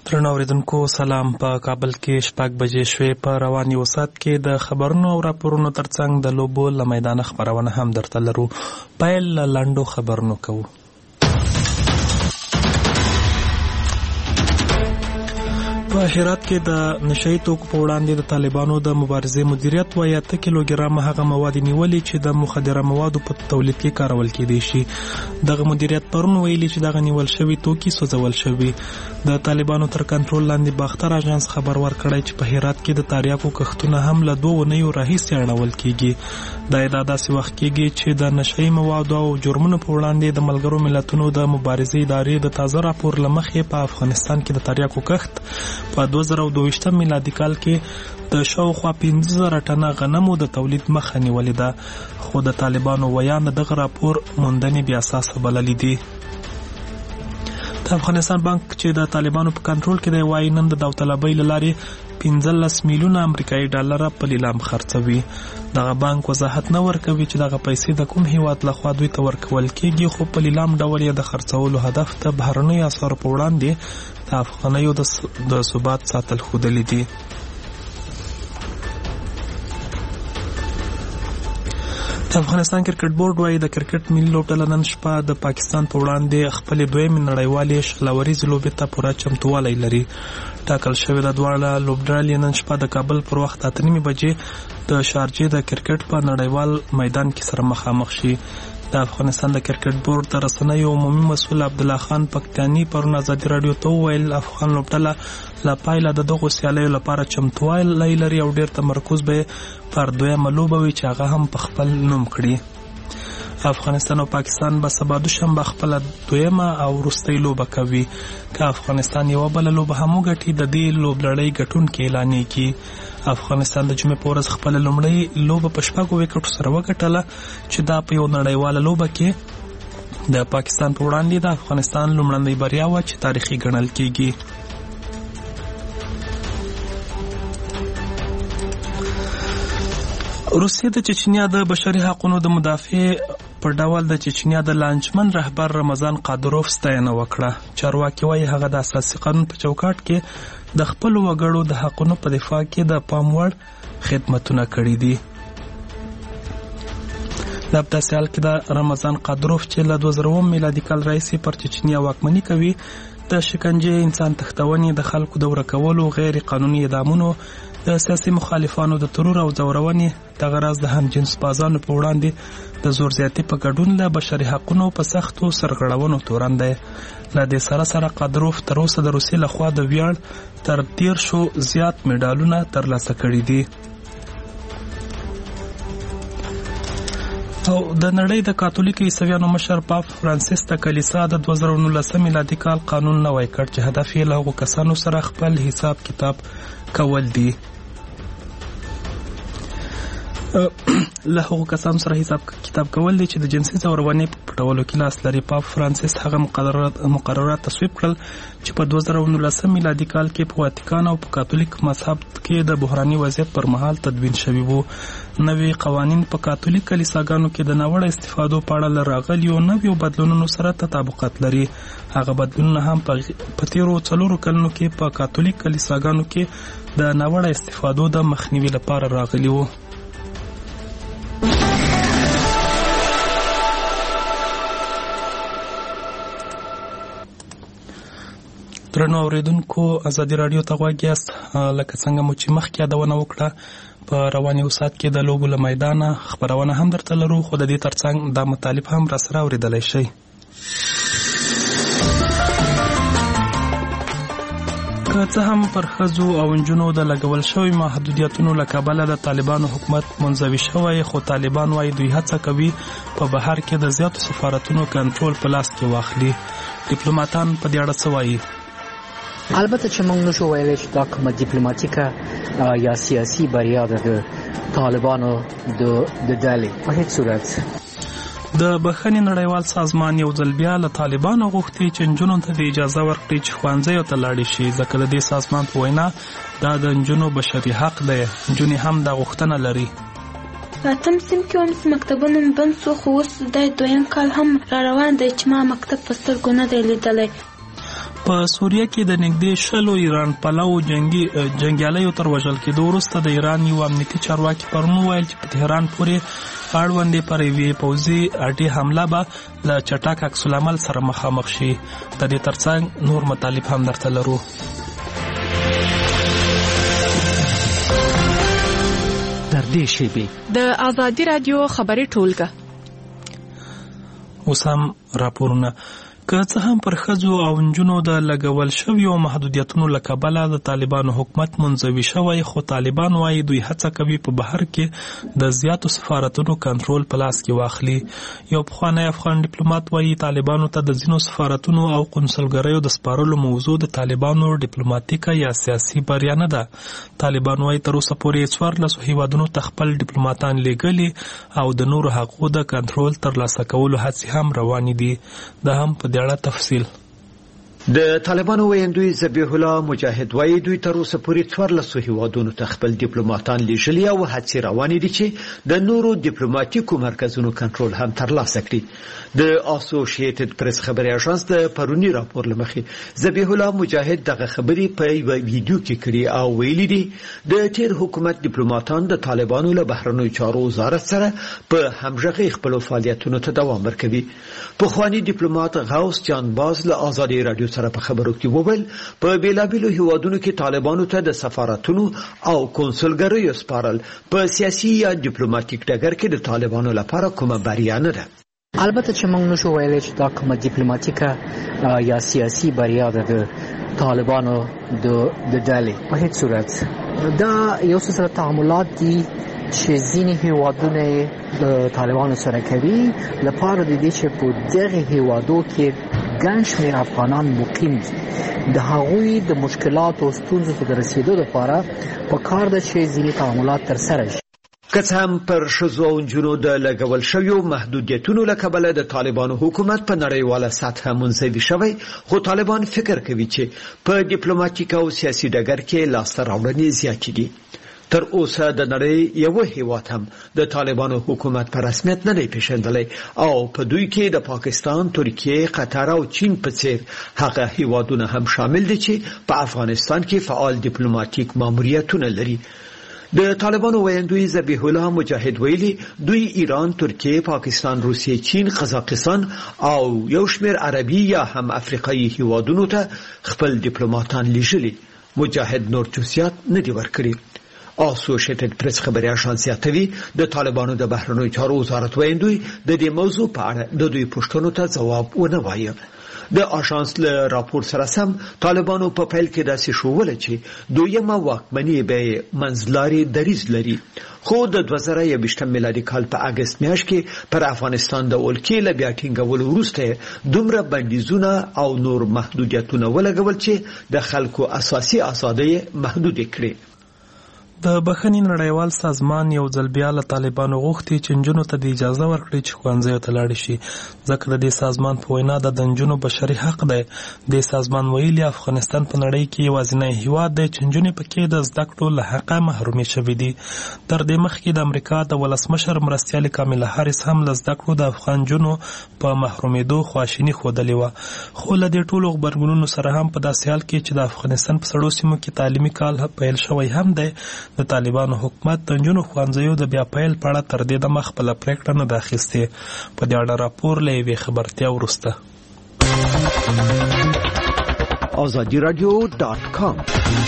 درنو اوریدونکو سلام. په کابل کې 6 بجې شوې. په رواني وسات کې د خبرونو او راپورونو ترڅنګ د لوبو له میدانه خبرونه هم درته لرو. پیل له لنډو خبرونو کوو. په هرات کې د نشئی توکو په وړاندې د طالبانو د مبارزې مدیریت وایي 8 کیلوګرام هغه مواد نیولي چې د مخدره موادو په تولید کې کارول کېدی شي. دغه مدیریت پرون ویلي چې دغه نیول شوي توکي سوځول شوي. د طالبانو تر کنټرول لاندې باختر اژانس خبر ورکړی چې په هرات کې د تریاکو کښتونه هم له 2 اونیو راهیسې اړول کېږي. دا داسې وخت کېږي چې د نشئی موادو او جرمونو په وړاندې د ملګرو ملتونو د مبارزې ادارې د تازه راپور له مخې په افغانستان کې د تریاکو کښت په 2022 میلادي کال کې د شاوخوا 15,000 ټنه غنمو د تولید مخه نیولې ده، خو د طالبانو ویان دغه راپور موندنې بې اساسه بللې دي. د افغانستان بانک چې د طالبانو په کنټرول کې دی وایي نن د داوطلبۍ له لارې 15 میلیونه امریکایي ډالر په لیلام خرڅوي. دغه بانک وضاحت نه ورکوي چې دغه پیسې د کوم هیواد لخوا دوی ته ورکول کېږي، خو په لیلام ډول یې د خرڅولو هدف د بهرنیو اسعارو په وړاندې د افغانیو د ثبات ساتل ښودلي دي. د افغانستان کرکټ بورډ وایي د کرکټ ملي لوبډله نن شپه د پاکستان په وړاندې خپلې دویمې نړیوالې شلوريزې لوبې ته پوره چمتووالی لري. ټاکل شوې د دواړه لوبډلې نن شپه د کابل پر وخت 8:30 بجې د شارجې د کرکټ په نړیوال میدان کې سره مخامخ شي. د افغانستان د کرکټ بورډ د رسنیو عمومي مسؤل عبدالله خان پکتیانی پرون ازادي رادیو ته وویل افغان لوبډله له پایله د دغو سیالیو لپاره چمتووالی لري او ډېر تمرکز به پر دویمه لوبه وي چې هغه هم په خپل نوم کړي. افغانستان او پاکستان به سبا دوشنبه خپله دویمه او وروستۍ لوبه کوي. که افغانستان یوه بله لوبه هم وګټي د دې لوبلړۍ ګټونکی اعلانیږي. افغانستان د جمعې په ورځ خپله لومړۍ لوبه په 6 وکټو سره وګټله چې دا په یو نړیواله لوبه کې د پاکستان په وړاندې د افغانستان لومړنۍ بریا وه چې تاریخي ګڼل کېږي. روسیې د چچنیا د بشري حقوقو د مدافع په ډول د چچنیا د لانجمن رهبر رمضان قادروف ستاینه وکړه. چارواکي وایي هغه د اساسي قانون په چوکاټ کې د خپلو وګړو د حقونو په دفاع کې د پام وړ خدمتونه کړي دي. د داسې حال کې د رمضان قادروف چې له 2000 میلادي کال راهیسې پر چچنیا واکمني کوي د شکنجې، انسان تښتونې، د خلکو د ورکولو، غیر قانوني اعدامونو، د سیاسي مخالفانو د ترور او ځورونې، دغه راز د هم جنس بازانو په وړاندې د زور زیاتي په ګډون له بشري حقونو په سختو سرغړونو تورن دی. له دې سره قادروف تر اوسه د روسیې لخوا د ویاړ تر 1300 زیات میډالونه ترلاسه کړي دي. او د نړۍ د کاتولیک عیسویانو مشر پاپ فرانسیس د کلیسا د 2019 میلادي کال قانون نوی کړ چې هدف یې له هغو کسانو سره خپل حساب کتاب کول دي. له هغو کسانو سره حساب کتاب کول دي چې د جنسي ځورونې په پټولو کې لاس لري. پاپ فرانسیس هغه مقررات تصویب کړل چې په 2019 میلادي کال کې په واتیکان او په کاتولیک مذهب کې د بحراني وضعیت پر مهال تدوین شوي وو. نوي قوانین په کاتولیک کلیساګانو کې د ناوړه استفادو په اړه له راغلیو نویو بدلونونو سره تطابقات لري. هغه بدلونونه هم په تیرو 4 کلونو کې په کاتولیک کلیساګانو کې د ناوړه استفادو د مخنیوي لپاره راغلي وو. درنو اوریدونکو ازادي رادیو ته غوږ یاست. لکه څنګه مو چې مخکې یادونه وکړه په رواني وسات کې د لوبو له میدانه خبرونه هم درته لرو، خو د دې ترڅنګ دا مطالب هم را سره اوریدلی شئ. که څه هم پر ښځو او نجونو د لګول شوي محدودیتونو له کبله د طالبانو حکومت منزوي شوی، خو طالبان وایي دوی هڅه کوي په بهر کې د زیاتو سفارتونو کنټرول په لاس کې واخلي. ډیپلوماتان په دې اړه څه وایي؟ البته چې موږ نشو ویلی چې دا کومه ډیپلوماتیکه یا سیاسي بریا ده د طالبانو د ډلې په هیڅ صورت. د بخښنې نړیوال سازمان یو ځل بیا له طالبانو غوښتي چې نجونو ته د اجازه ورکړي چې ښوونځیو ته لاړې شي، ځکه د دې سازمان په وینا دا د نجونو بشري حق دی. نجونې هم دا غوښتنه لري. په اتم صنف کې هم مکتبونه مې بند شو، خو اوس دا 2 کال هم را روان دی چې ما مکتب په سترګو نه دی لیدلی. په سوریه کې د نږدې 100 ایران پلو جنګیالیو تر وژل کېدو وروسته د ایران یو امنیتي چارواکي پرون وویل چې په تهران پورې اړوندې پر یوې پوځي اډې حمله به له چټک عکس العمل سره مخامخ شي. د دې ترڅنګ نور مطالب هم درته لرو. در دې شیبې د آزادي رادیو خبري ټولګه اوس هم راپورونه. که څه هم پر ښځو او نجونو د لګول شویو محدودیتونو له کبله د طالبانو حکومت منزوي شوی، خو طالبان وایي دوی هڅه کوي په بهر کې د زیاتو سفارتونو کنټرول په لاس کې واخلي. یو پخوانی افغان ډیپلوماټ وایي طالبانو ته د ځینو سفارتونو او قونسلګریو د سپارلو موضوع د طالبانو ډیپلوماټیکه یا سیاسي بریا نه ده. طالبان وایي تر اوسه پورې 14 هیوادونو ته خپل ډیپلوماټان لیږلي او د نورو حقوقو د کنټرول ترلاسه کولو هڅې هم روانې دي. دا هم په دې اړه تفصیل. د طالبانو ویاندوی ذبیح الله مجاهد وایي دوی تر اوسه پورې 14 هیوادونو ته خپل ډیپلوماټان لیږلي او هڅې روانې دي چې د نورو ډیپلوماټیکو مرکزونو کنټرول هم ترلاسه کړي. د اسوسییټډ پریس خبري اژانس د پرونی راپور لمخې ذبیح الله مجاهد دغه خبرې په یو ویډیو کې کړي او ویلي دي د تیر حکومت ډیپلوماټان د طالبانو له بهرنیو چارو وزارت سره په همغږي خپل فعالیتونو ته دوام ورکوي. پخوانی ډیپلوماټ غوث جان باز له آزادي رادیو سره په خبرو کې وویل په بیلابیلو هیوادونو کې طالبانو ته د سفارتونو او قونسلګریو سپارل په سیاسي یا ډیپلوماټیک ډګر کې د طالبانو لپاره کومه بریا نه ده. البته چې موږ نشو ویلی چې دا کومه ډیپلوماټیکه یا سیاسي بریا ده د طالبانو د ډلې په هیڅ صورت. دا یو څه سره تعاملات دي چې ځینې هیوادونه د طالبانو سره کوي لپاره د دې چې په دغه هیوادو کې ګڼ شمېر افغانان مقیم دي. د هغوی د مشکلاتو او ستونزو ته د رسیدو لپاره په کار ده چې ځینې تعاملات ترسره شي. که څه هم پر ښځو او نجونو د لګول شویو محدودیتونو له کبله د طالبانو حکومت په نړیواله سطحه منزوي شوی، خو طالبان فکر کوي چې په ډیپلوماټیک او سیاسي ډګر کې لاسته راوړنې زیاتې دي. تر اوسه د نړۍ یو هیواد هم د طالبانو حکومت په رسمیت نه دی پیژندلی او په دوی کې د پاکستان، ترکیه، قطر او چین په څیر هغه هیوادونه هم شامل دي چې په افغانستان کې فعال ډیپلوماټیک ماموریتونه لري. د طالبانو ویاندوی ذبیح الله مجاهد ویلي دوی ایران، ترکیه، پاکستان، روسیه، چین، قزاقستان او یو شمېر عربي یا هم افریقایي هیوادونو ته خپل ډیپلوماټان لیږلي. مجاهد نور جزئیات نه دي ورکړي. اسوسییټډ پریس خبري اژانس زیاتوي د طالبانو د بهرنیو چارو وزارت ویاندوی د دې موضوع په اړه د دوی پوښتنو ته ځواب ونه وایي. د اژانس له راپور سره سم طالبانو په پیل کې داسې شوول چې دویمه واکمني به منځلاري دریځ لري، خو د 2021 میلادي کال په اگست میاشت کې پر افغانستان د ولکې له بیا ټینګولو وروسته دومره بندیزونه او نور محدودیتونه ولګول چې د خلکو اساسي آزادۍ محدود کړي. د بخښنې نړیوال سازمان یو ځل بیا له طالبانو غوښتي چې نجونو ته د اجازه ورکړي چې ښوونځیو ته لاړې شي، ځکه د دې سازمان په وینا د نجونو بشري حق دی. د سازمان ویلي افغانستان په نړۍ کې یوازینی هیواد دی چې نجونې پکې د زده کړو له حقه محرومې شوې دي. تر دې مخکې د امریکا د ولسمشر مرستیالې کامله هاریس هم له زده کړو د افغان نجونو په محرومېدو خواشیني ښودلې وه. خو له دې ټولو غبرګونونو سره هم په داسې حال کې چې د افغانستان په سړو سیمو کې تعلیمي کال پیل شوی هم دی، د طالبانو حکومت د نجونو ښوونځیو د بیا پیل په اړه تر دې دمه خپله پرېکړه نه ده اخیستې. په دې اړه راپور له یوې خبرتیا وروسته. azadiradio.com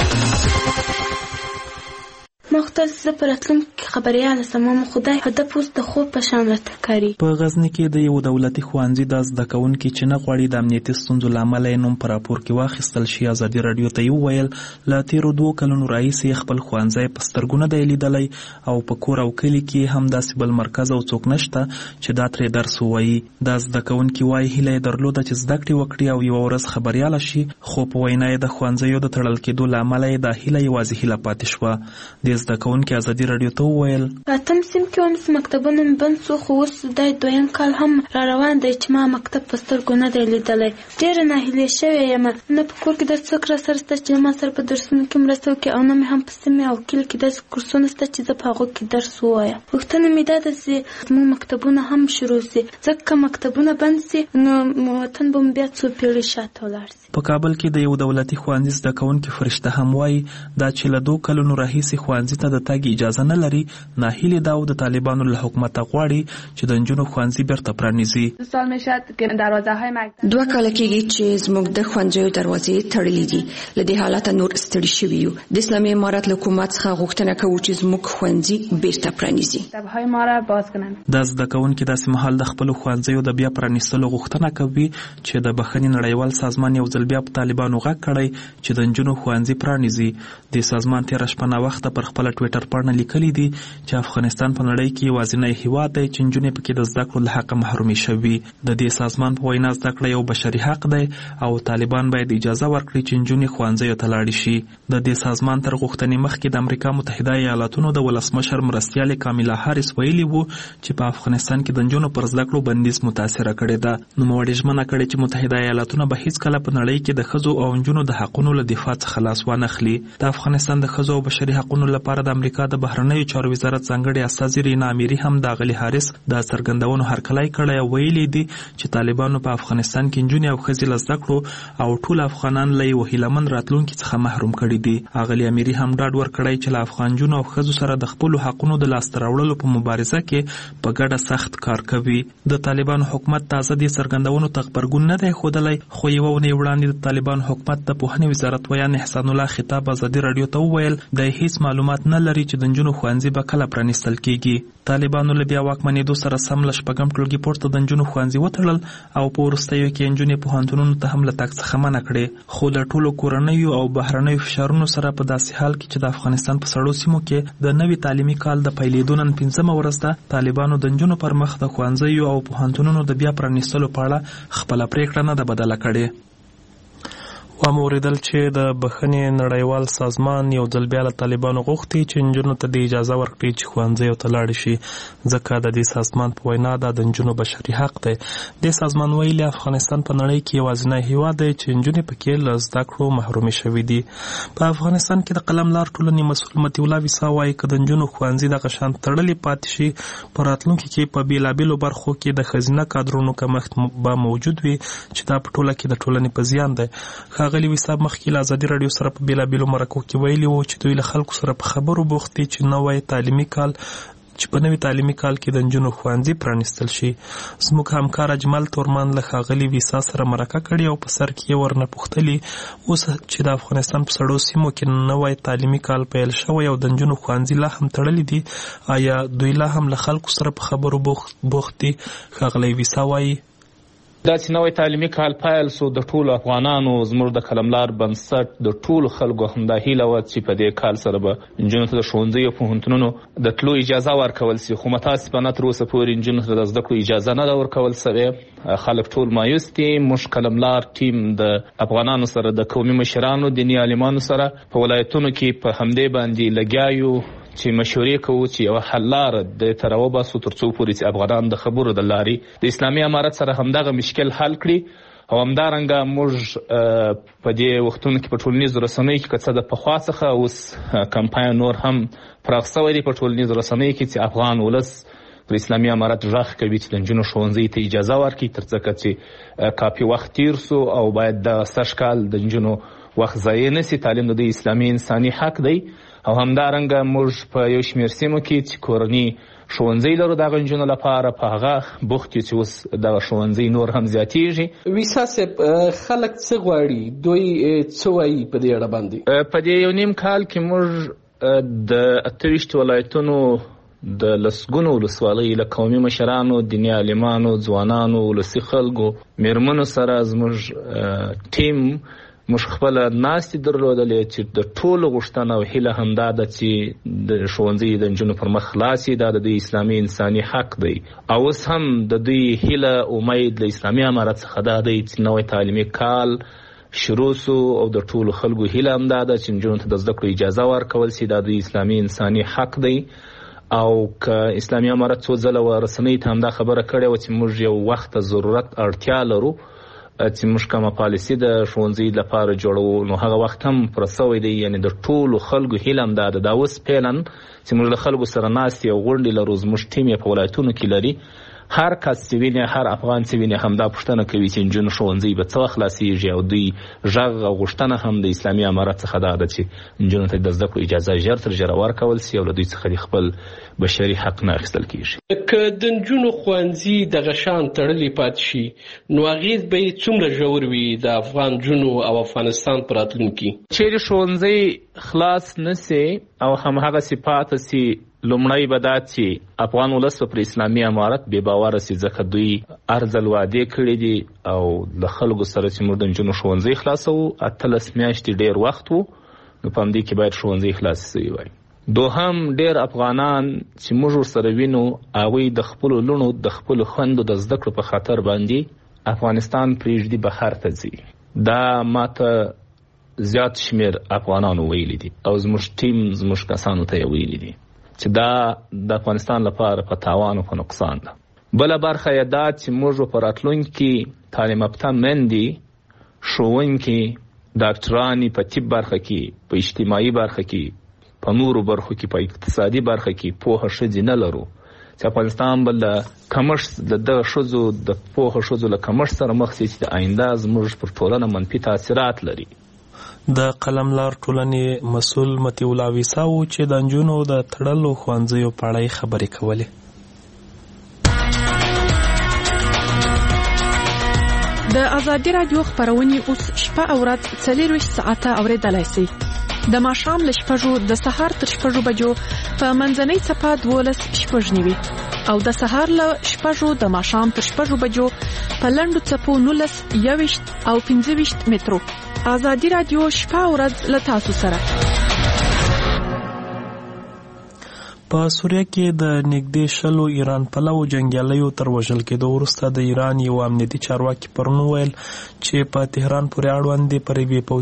مختلف زه پر راتلونکي خبرياله سمم خدای هدف اوس د خوب په شان راته کاری. په غزني کې د یو دولتي ښوونځي د زده کوونکي چې نه غواړي د امنیتي ستونزو له امله یې نوم په راپور کې واخیستل شي، ازادي راډیو ته یې وویل له تېرو 2 کلونو راهیسې خپل ښوونځی په سترګو نه دی لیدلی او په کور او کلي کې هم داسې بل مرکز او څوک نشته چې دا ترې درس ووایي. دا زده کوونکي وایي هیله یې درلوده چې زده کړې وکړي او یوه ورځ خبریاله شي، خو په وینا یې د ښوونځیو د تړل کېدو له امله یې دا هیله یوازې هیله پاتې شوه. د زده کوونکي ازادي راډیو ته وویل وویل اتم سیم کې هم مکتبونه بند شو، خو اوس د دویم کال هم را روان دی چې ما مکتب په سترګو نه دی لیدلی. ډېره ناهیلې شوې یم، نه په کور کې داسې څوک را سره شته چې ما سره په درسونو کې مرسته وکړي، او نه مې هم په سیمې او کلي کې داسې کورسونه شته چې زه په هغو کې درس ووایم. پوښتنه مې دا ده چې زموږ مکتبونه هم شروع شي، ځکه که مکتبونه بند شي نو وطن به بیا څو پیړۍ شاته ولاړ شي. په کابل کې د یو دولتي ښوونځي زده کوونکي فرشته هم وایي دا چې له 2 کلونو راهیسې ښوونځي ته د تګ اجازه نه لري، ناهیلې دا د طالبانو له حکومته غواړي چې د نجونو ښوونځي بیرته پرانیزي. 2 کاله کېږي چې زموږ د ښوونځیو دروازې تړلې دي. له دې حالته نور ستړي شوي یو. د اسلامي امارت له حکومت څخه غوښتنه کوو چې زموږ ښوونځي بیرته پرانیزي. دا زده کوونکي داسې مهال د خپلو ښوونځیو د بیا پرانیستلو غوښتنه کوي چې د بخښنې نړیوال سازمان یو ځل بیا په طالبانو غږ کړی چې د نجونو ښوونځي پرانیزي. د سازمان تېره شپه ناوخته پر خپله ټویټر پاڼه لیکلي دي چې افغانستان په نړۍ کې یوازینی هیواد دی چې نجونې پکې د زده کړو له حقه محرومې شوي. د دې سازمان په وینا زده کړه یو بشري حق دی او طالبان باید اجازه ورکړي چې نجونې ښوونځیو ته لاړې شي. د دې سازمان تر غوښتنې مخکې د امریکا متحده ایالاتونو د ولسمشر مرستیالې کامیلا هاریس ویلي وو چې په افغانستان کې د نجونو پر زده کړو بندیز متاثره کړې ده. نوموړي ژمنه کړې چې متحده ایالاتونه به هیڅکله په نړۍ کې د ښځو او نجونو د حقونو له دفاع څخه لاس وانخلي. د افغانستان د ښځو او بشري حقونو لپاره د امریکا د بهرنیو چارو وزارت ځانګړي استازي رینا امیري هم د اغلي هاریس د څرګندونو هرکلی کړی او ویلي دي چې طالبانو په افغانستان کې نجونې او ښځې له زده کړو او ټول افغانان له یو هیلهمن راتلونکي څخه محروم کړي دي. اغلي امیري هم ډاډ ورکړی چې له افغان نجونو او ښځو سره د خپلو حقونو د لاسته راوړلو په مبارزه کې په ګډه سخت کار کوي. د طالبانو حکومت تازه دې څرګندونو ته غبرګون نه دی ښودلی، خو یوه اونۍ وړاندې د طالبانو حکومت د پوهنې وزارت ویان احسان الله خطاب ازادي راډیو ته وویل د هیڅ معلومات نه لري چې د نجونو ښوونځي به کله پرانیستل کیږي. طالبانو له بیا واکمنېدو سره سم له 6 ټولګي پورته د نجونو ښوونځي وتړل او په وروستیو کې نجونې پوهنتونونو ته هم له تګ څخه منع کړې. خو له ټولو کورنیو او بهرنیو فشارونو سره په داسې حال کې چې د افغانستان په سړو سیمو کې د نوي تعلیمي کال د پیلېدو نن 5مه ورځ ده، طالبانو د نجونو پر مخ د ښوونځیو او پوهنتونونو د بیا پرانیستلو په اړه خپله پرېکړه نه ده بدله کړې. ومو اوریدل چې د بخښنې نړیوال سازمان یو ځل بیا له طالبانو غوښتي چې نجونو ته د اجازه ورکړي چې ښوونځیو ته لاړې شي، ځکه د دې سازمان په وینا دا د نجونو بشري حق دی. دې سازمان ویلي افغانستان په نړۍ کې یوازینی هیواد دی چې نجونې پکې له زده کړو محرومې شوي دي. په افغانستان کې د قلم لار ټولنې مسؤل مطیع الله ویسا وایي که د نجونو ښوونځي دغه شان تړلې پاتې شي، په راتلونکي کې په بېلابېلو برخو کې د ښځینه کادرونو کمښت به موجود وي چې دا په ټوله کې د ټولنې په زیان دی. ښاغلي ویساب مخکې له ازادي راډیو سره په بېلابېلو مرکو کې ویلي وو چې دوی له خلکو سره په خبرو بوخت دي چې په نوي تعلیمي کال کې د نجونو ښوونځي پرانیستل شي. زموږ همکار اجمل تورمان له ښاغلي ویسا سره مرکه کړې او په سر کې یې ورنه پوښتلي اوس چې د افغانستان په سړو سیمو کې نوی تعلیمي کال پیل شوی او د نجونو ښوونځي لا هم تړلي دي، آیا دوی لا هم له خلکو سره په خبرو بوخت دي؟ ښاغلی ویسا وایي دا چې نوی تعلیمي کال پیل سو د ټولو افغانانو زموږ د قلملار بنسټ د ټولو خلکو همدا هیله وه چې په دې کال سره به نجونو ته د ښوونځیو پوهنتونونو د تلو اجازه ورکول سي، خو متاسفانه تر اوسه پورې نجونو ته د زده کړو اجازه نه ده ورکول سوې. خلک ټول مایوس دي. موږ قلملار ټیم د افغانانو سره د قومي مشرانو دیني عالمانو سره په ولایتونو کې په همدې باندې لګیا یو چې مشورې کوو چې یوه حل لاره د ته راوباسو تر څو پورې چې افغانان د خبرو د لارې د اسلامي امارت سره همدغه مشکل حل کړي. او همدارنګه موږ په دې وختونو کې په ټولنیزو رسنیو کې که څه د پخوا څخه اوس کمپاین نور هم پراخ شوی دی په ټولنیزو رسنیو کې چې افغان ولس پر اسلامي امارت غږ کوي چې د نجونو ښوونځي ته اجازه ورکړي، تر څه چې کافي وخت تیر سو او باید د سږ کال د نجونو وخت ضایع نه سي. تعلیم د دوی اسلامي انساني حق دی. او همدارنګه موږ په یو شمېر سیمو کې چې کورني ښوونځي لرو دغه نجونو لپاره په هغه بوخت کې چې اوس دغه ښوونځي نور هم زیاتېږي. ویسا صاحب خلک څه غواړي؟ دوی څه وایي په دې اړه باندې؟ په دې یو نیم کال کې موږ د 28 ولایتونو د لسګونو ولسوالیو له قومي مشرانو، دیني عالمانو، ځوانانو، ولسي خلکو، میرمنو سره زموږ ټیم موږ خپله ناستې درلودلې چې د ټولو غوښتنه او هیله همدا ده چې د ښوونځي د نجونو پر مخ خلاص دا د دوی اسلامي انساني حق دی. او اوس هم د دوی هیله امید له اسلامي امارت څخه دا دی چې نوی تعلیمي کال شروع سو او د ټولو خلکو هیله همدا ده چې نجونو ته د زده کړو اجازه ورکول سي. دا د اسلامي انساني حق دی. او که اسلامي امارت څو ځله رسنۍ ته همدا خبره کړې وه چې موږ یو وخت ضرورت اړتیا لرو چې موږ کومه پالیسي د ښوونځي لپاره جوړوو، نو هغه وخت هم پوره سوی دی. یعنې د ټولو خلکو هیله هم دا ده. دا اوس فعلا چې موږ له خلکو سره ناستې او غونډې لرو، زموږ ټیم یې په ولایتونو کې لري، هر کس چې ویني، هر افغان چې ویني همدا پوښتنه کوي چې نجونو ښوونځي به څه وخت خلاصېږي، او دوی غږ او غوښتنه هم د اسلامي امارت څخه دا ده چې نجونو ته د زده کړو اجازه ژر تر ژره ورکول سي او له دوی څخه د خپل بشري حق نه اخیستل کېږي. که د نجونو ښوونځي دغه شان تړلي پاتې شي نو اغېز به یې څومره ژور وي د افغان نجونو او افغانستان په راتلونکي؟ چیرې ښوونځي خلاص نه سي او همهغسې پاته سي، لومړی به دا چې افغان ولس پر اسلامي امارت بې باوره سي، ځکه دوی ارځل وعدې کړي دي او له خلکو سره چې موږ د نجونو ښوونځي خلاصوو 18 میاشتې ډېر وخت و، نو په همدې کې باید ښوونځي خلاص سوي وای. دوهم ډېر افغانان چې موږ ورسره وینو هغوی د خپلو لوڼو د خپلو خویندو د زده کړو په خاطر باندې افغانستان پرېږدي، بهر ته ځي. دا ماته زیات شمېر افغانانو ویلي دي او زموږ ټیم زموږ کسانو ته یې ویلي دي چې دا د افغانستان لپاره په تاوان او په نقصان ده. بله برخه یې دا چې موږ په راتلونکي تعلیم یافته میندې، ښوونکي، ډاکټرانې په طب برخه کې، په اجتماعي برخه کې، په نورو برخو کې، په اقتصادي برخه کې پوهه ښځې نه لرو، چې افغانستان به له کمښت د دغه ښځو د پوهه ښځو له کمښت سره مخ شي چې د آینده زموږ پر ټولنه منفي تاثیرات لري. د قلملار ټولنې مسؤل مطیع الله ویسا و چې د نجونو د تړلو ښوونځیو په اړه خبرې کولې. د ازادي راډیو خپرونې اوس شپه او ورځ 24 ساعته اوریدلای شئ. د ماښام له 6 د سهار تر 6 بجو په منځنۍ څپه 12:09 او د سهار له 6 د ماښام تر 6 بجو په لنډو څپو 19 21 او 25 مترو. ازادي راډیو شپه او ورځ له تاسو سره. په سوریه کې د نږدې 100 ایران پلو جنګیالیو تر وژل کېدو وروسته د ایران یو امنیتي چارواکي پرون وویل چې په تهران پورې اړوند پر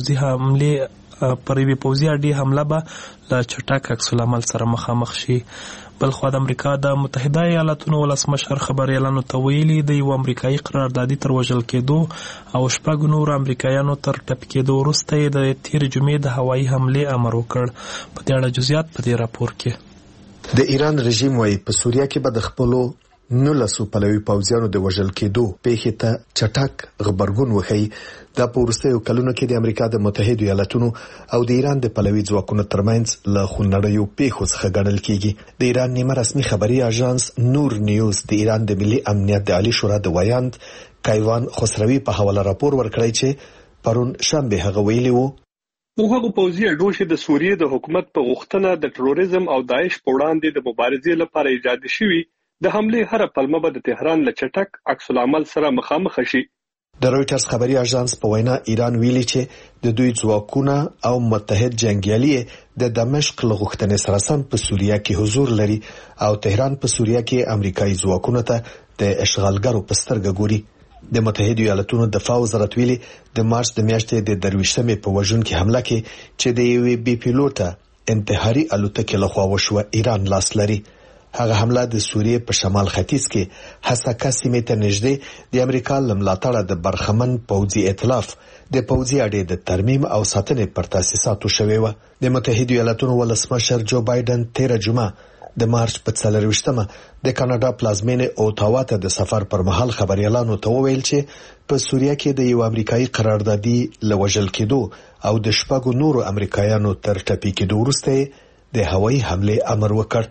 یوې پوځي اډې حمله به له چټک عکس العمل سره مخامخ شي. بلخوا د امریکا د متحده ایالاتونو ولسمشر خبریالانو ته ویلي د یو امریکایي قراردادي تر وژل کېدو او 6 نور امریکایانو تر ټپي کېدو وروسته یې د تېرې جمعې د هوایي حملې امر وکړ. په دې اړه جزئیات په دې راپور کې. د ایران رژیم وايي په سوریه کې به د خپلو 19 پلوي پوځیانو د وژل کېدو پیښې ته چټک غبرګون وښيي. دا په وروستیو کلونو کې د امریکا د متحده ایالاتونو او د ایران د پلوي ځواکونو ترمنځ له خونړیو پیښو څخه ګڼل کېږي. د ایران نیمه رسمي خبري اژانس نور نیوز د ایران د ملي امنیت د عالی شورا د ویاند کایوان خسروي په حواله راپور ورکړی چې پرون شنبه هغه ویلي وو هغه پوځي اډو چې د سوریې د حکومت په غوښتنه د تروریزم او داعش په وړاندې د مبارزې لپاره ایجاد شوی د حمله هر پلمه به د تهران له چټک عکس العمل سره مخامخ شي. د رويټرز خبري اژانس په وینا ایران ویلي چې د دوی ځواکونه او متحد جنگیالي د دمشق له غوښتنې سره سم په سوریه کې حضور لري او تهران په سوریه کې امریکایي ځواکونو ته د اشغالګرو په سترګه ګوري. د متحده ایالاتونو دفاع وزارت ویلي د مارچ د میاشتې د 23 په وژونکې حمله کې چې د یوې بي پیلوټه انتحاري الوتکې لخوا وشوه ایران لاس لري. هغه حمله د سوریې په شمال ختیځ کې حساکه سیمې ته نږدې د امریکا له ملاتړه د برخمن پوځي ائتلاف د پوځي اډې د ترمیم او ساتنې پر تاسیساتو شوې و. د متحده ایالاتونو ولسمشر جو بایدن 13 جمعه د مارچ په 24مه د کاناډا پلازمینې اوټاوا ته د سفر پر مهال خبريالانو ته وویل چې په سوریه کې د یو امریکایي قراردادي لوژل کېدو او د 6 نورو امریکایانو تر ټپي کېدو وروسته د هوایي حمله امر وکړ.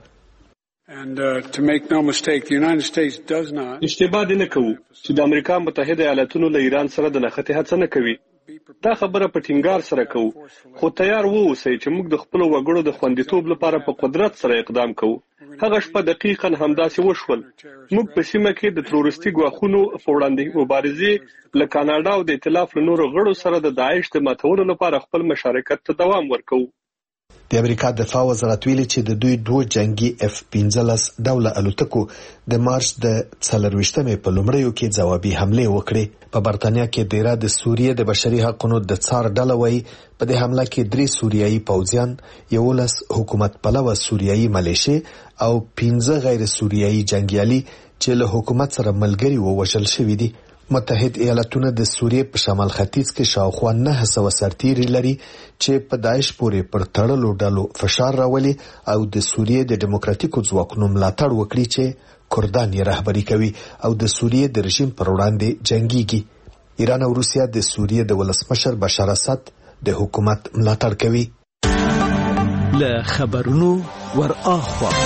اشتباه دې نه کوو چې د امریکا متحده ایالاتونو له ایران سره د نښتې هڅه نه کوي. دا خبره په ټینګار سره کوو، خو تیار ووسئ چې موږ د خپل وګړو د خوندیتوب لپاره په قدرت سره اقدام کوو. هغه شپه دقیقاً همداسې وشول. موږ په سیمه کې د تروریستي ګواښونو په وړاندې مبارزې له کاناډا او د ائتلاف له نورو غړو سره د داعش د ماتولو لپاره خپل مشارکت ته دوام ورکوو. د امریکا دفاع وزارت ویلي چې د دوی 2 جنگي F-15 ډوله الوتکو د مارچ د 24مې په لومړیو کې ځوابي حمله وکړې. په برتانیا کې ډیره د سوریې د بشري حقوقو د څار ډله وایي په دې حمله کې 3 سوریایي پوځیان، 11 حکومت پلوه سوریایي ملیشي او 15 غیر سوریایي جنگیالي چې له حکومت سره ملګري ووژل شوي دي. متحد ایالاتونه د سوریې په شمال ختیځ کې شاوخوا 900 سرتیري لري چې په داعش پورې پر تړلو ډلو فشار راولي او د سوریې د دیموکراتیکو ځواکونو ملاتړ وکړي چې کردان یې رهبري کوي او د سوریې د رژیم پر وړاندې جنگيږي. ایران او روسیا د سوریې د ولسمشر بشار اسد د حکومت ملاتړ کوي. له خبرونو ورآخوا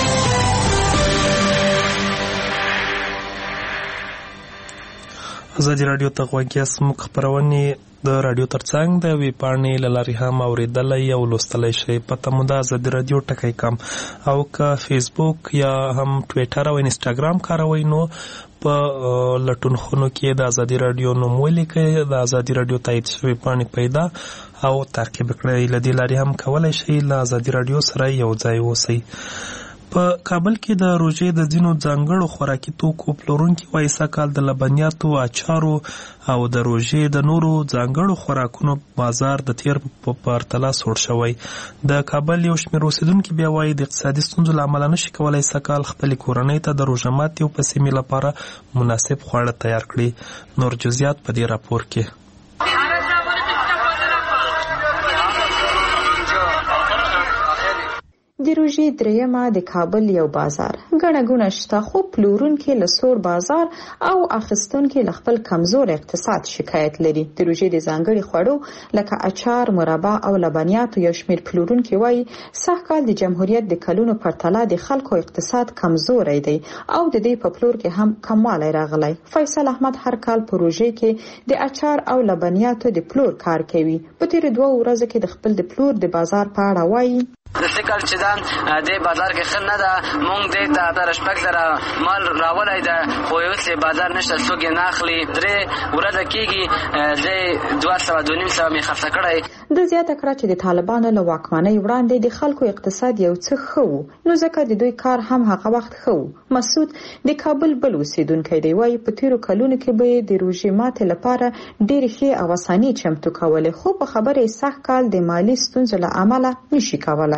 ازادي رادیو ته غوږ یاست. موږ خپرونې د رادیو ترڅنګ د ویب پاڼې له لارې هم اورېدلی او لوستلی شئ. پته مو ده ازادي رادیو ټکی کم، او که فیسبوک یا هم ټویټر او انسټاګرام کاروئ نو په لټونخونو کې د ازادي رادیو نوم ولیکئ، د ازادي رادیو تایید شوې پاڼې پیدا او تعقیب کړئ. له دې لارې هم کولی شئ له ازادي رادیو سره یو ځای اوسئ. په کابل کې د روژې د ځینو ځانګړو خوراکي توکو پلورونکي وایي سږکال د لبنیاتو، اچارو او د روژې د نورو ځانګړو خوراکونو بازار د تیر په پرتله سوړ شوی. د کابل یو شمېر اوسیدونکي بیا وایي د اقتصادي ستونزو له امله نشي کولی سږکال خپلې کورنۍ ته د روژه ماتي او پسیمې لپاره مناسب خواړه تیار کړي. نور جزئیات په دې راپور کې. د روژې درېیمه د کابل یو بازار ګڼه ګوڼه شته، خو پلورونکي له سوړ بازار او اخیستونکي له خپل کمزور اقتصاد شکایت لري. د روژې د ځانګړي خوړو لکه اچار، مربا او لبنیاتو یو شمېر پلورونکي وایي سږکال د جمهوریت د کلونو پرتله د خلکو اقتصاد کمزوری دی او د دې په پلور کې هم کموالی راغلی. فیصل احمد هر کال په روژې کې د اچار او لبنیاتو د پلور کار کوي. په تیرو 2 ورځو کې د خپل د پلور د بازار په اړه وایي د سکل چې دا د بازار کې خن نه ده، مونږ دې ته رشپک سره مال راولای ده، خو یو څه بازار نشته، څوک یې ناخلي. 3 ورځې کېږي د 200 می خرڅ کړی. د زیاته کړه چې د طالبانو له واکمنۍ وړاندې د خلکو اقتصاد یو څه ښه و، نو ځکه د دوی کار هم هغه وخت ښه و. مسعود د کابل بل اوسیدونکی دی، وایي په تیرو کلونو کې به د روژې ماتې لپاره ډېرې ښې او اساني چمتو کولې، خو په خبره یې سږکال د مالي ستونزو له امله نشي کولای.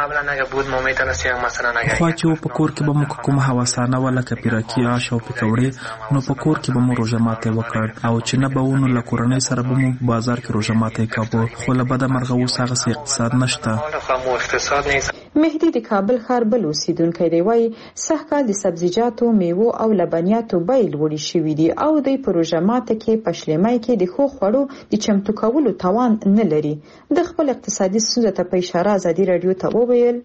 خوا چې په کور کې به مو کومه هوسانه وه لکه پیراکي، آش او پکوړې، نو په کور کې به مو روژه ماتی وکړ، او چې نه به ونو له کورنۍ سره به مو بازار کې روژه ماتی کاوه. خو له بده مرغه اوس هغسې اقتصاد نشته. مهدي د کابل ښار بل اوسیدونکی دی، وایي سږکال د سبزیجاتو، میوو او لبنیاتو بیې لوړې شوي دي او دوی په روژه ماته کې په شلمۍ کې د ښو خوړو د چمتو کولو توان نه لري. د خپل اقتصادي ستونزو ته په اشاره ازادي رادیو ته وویل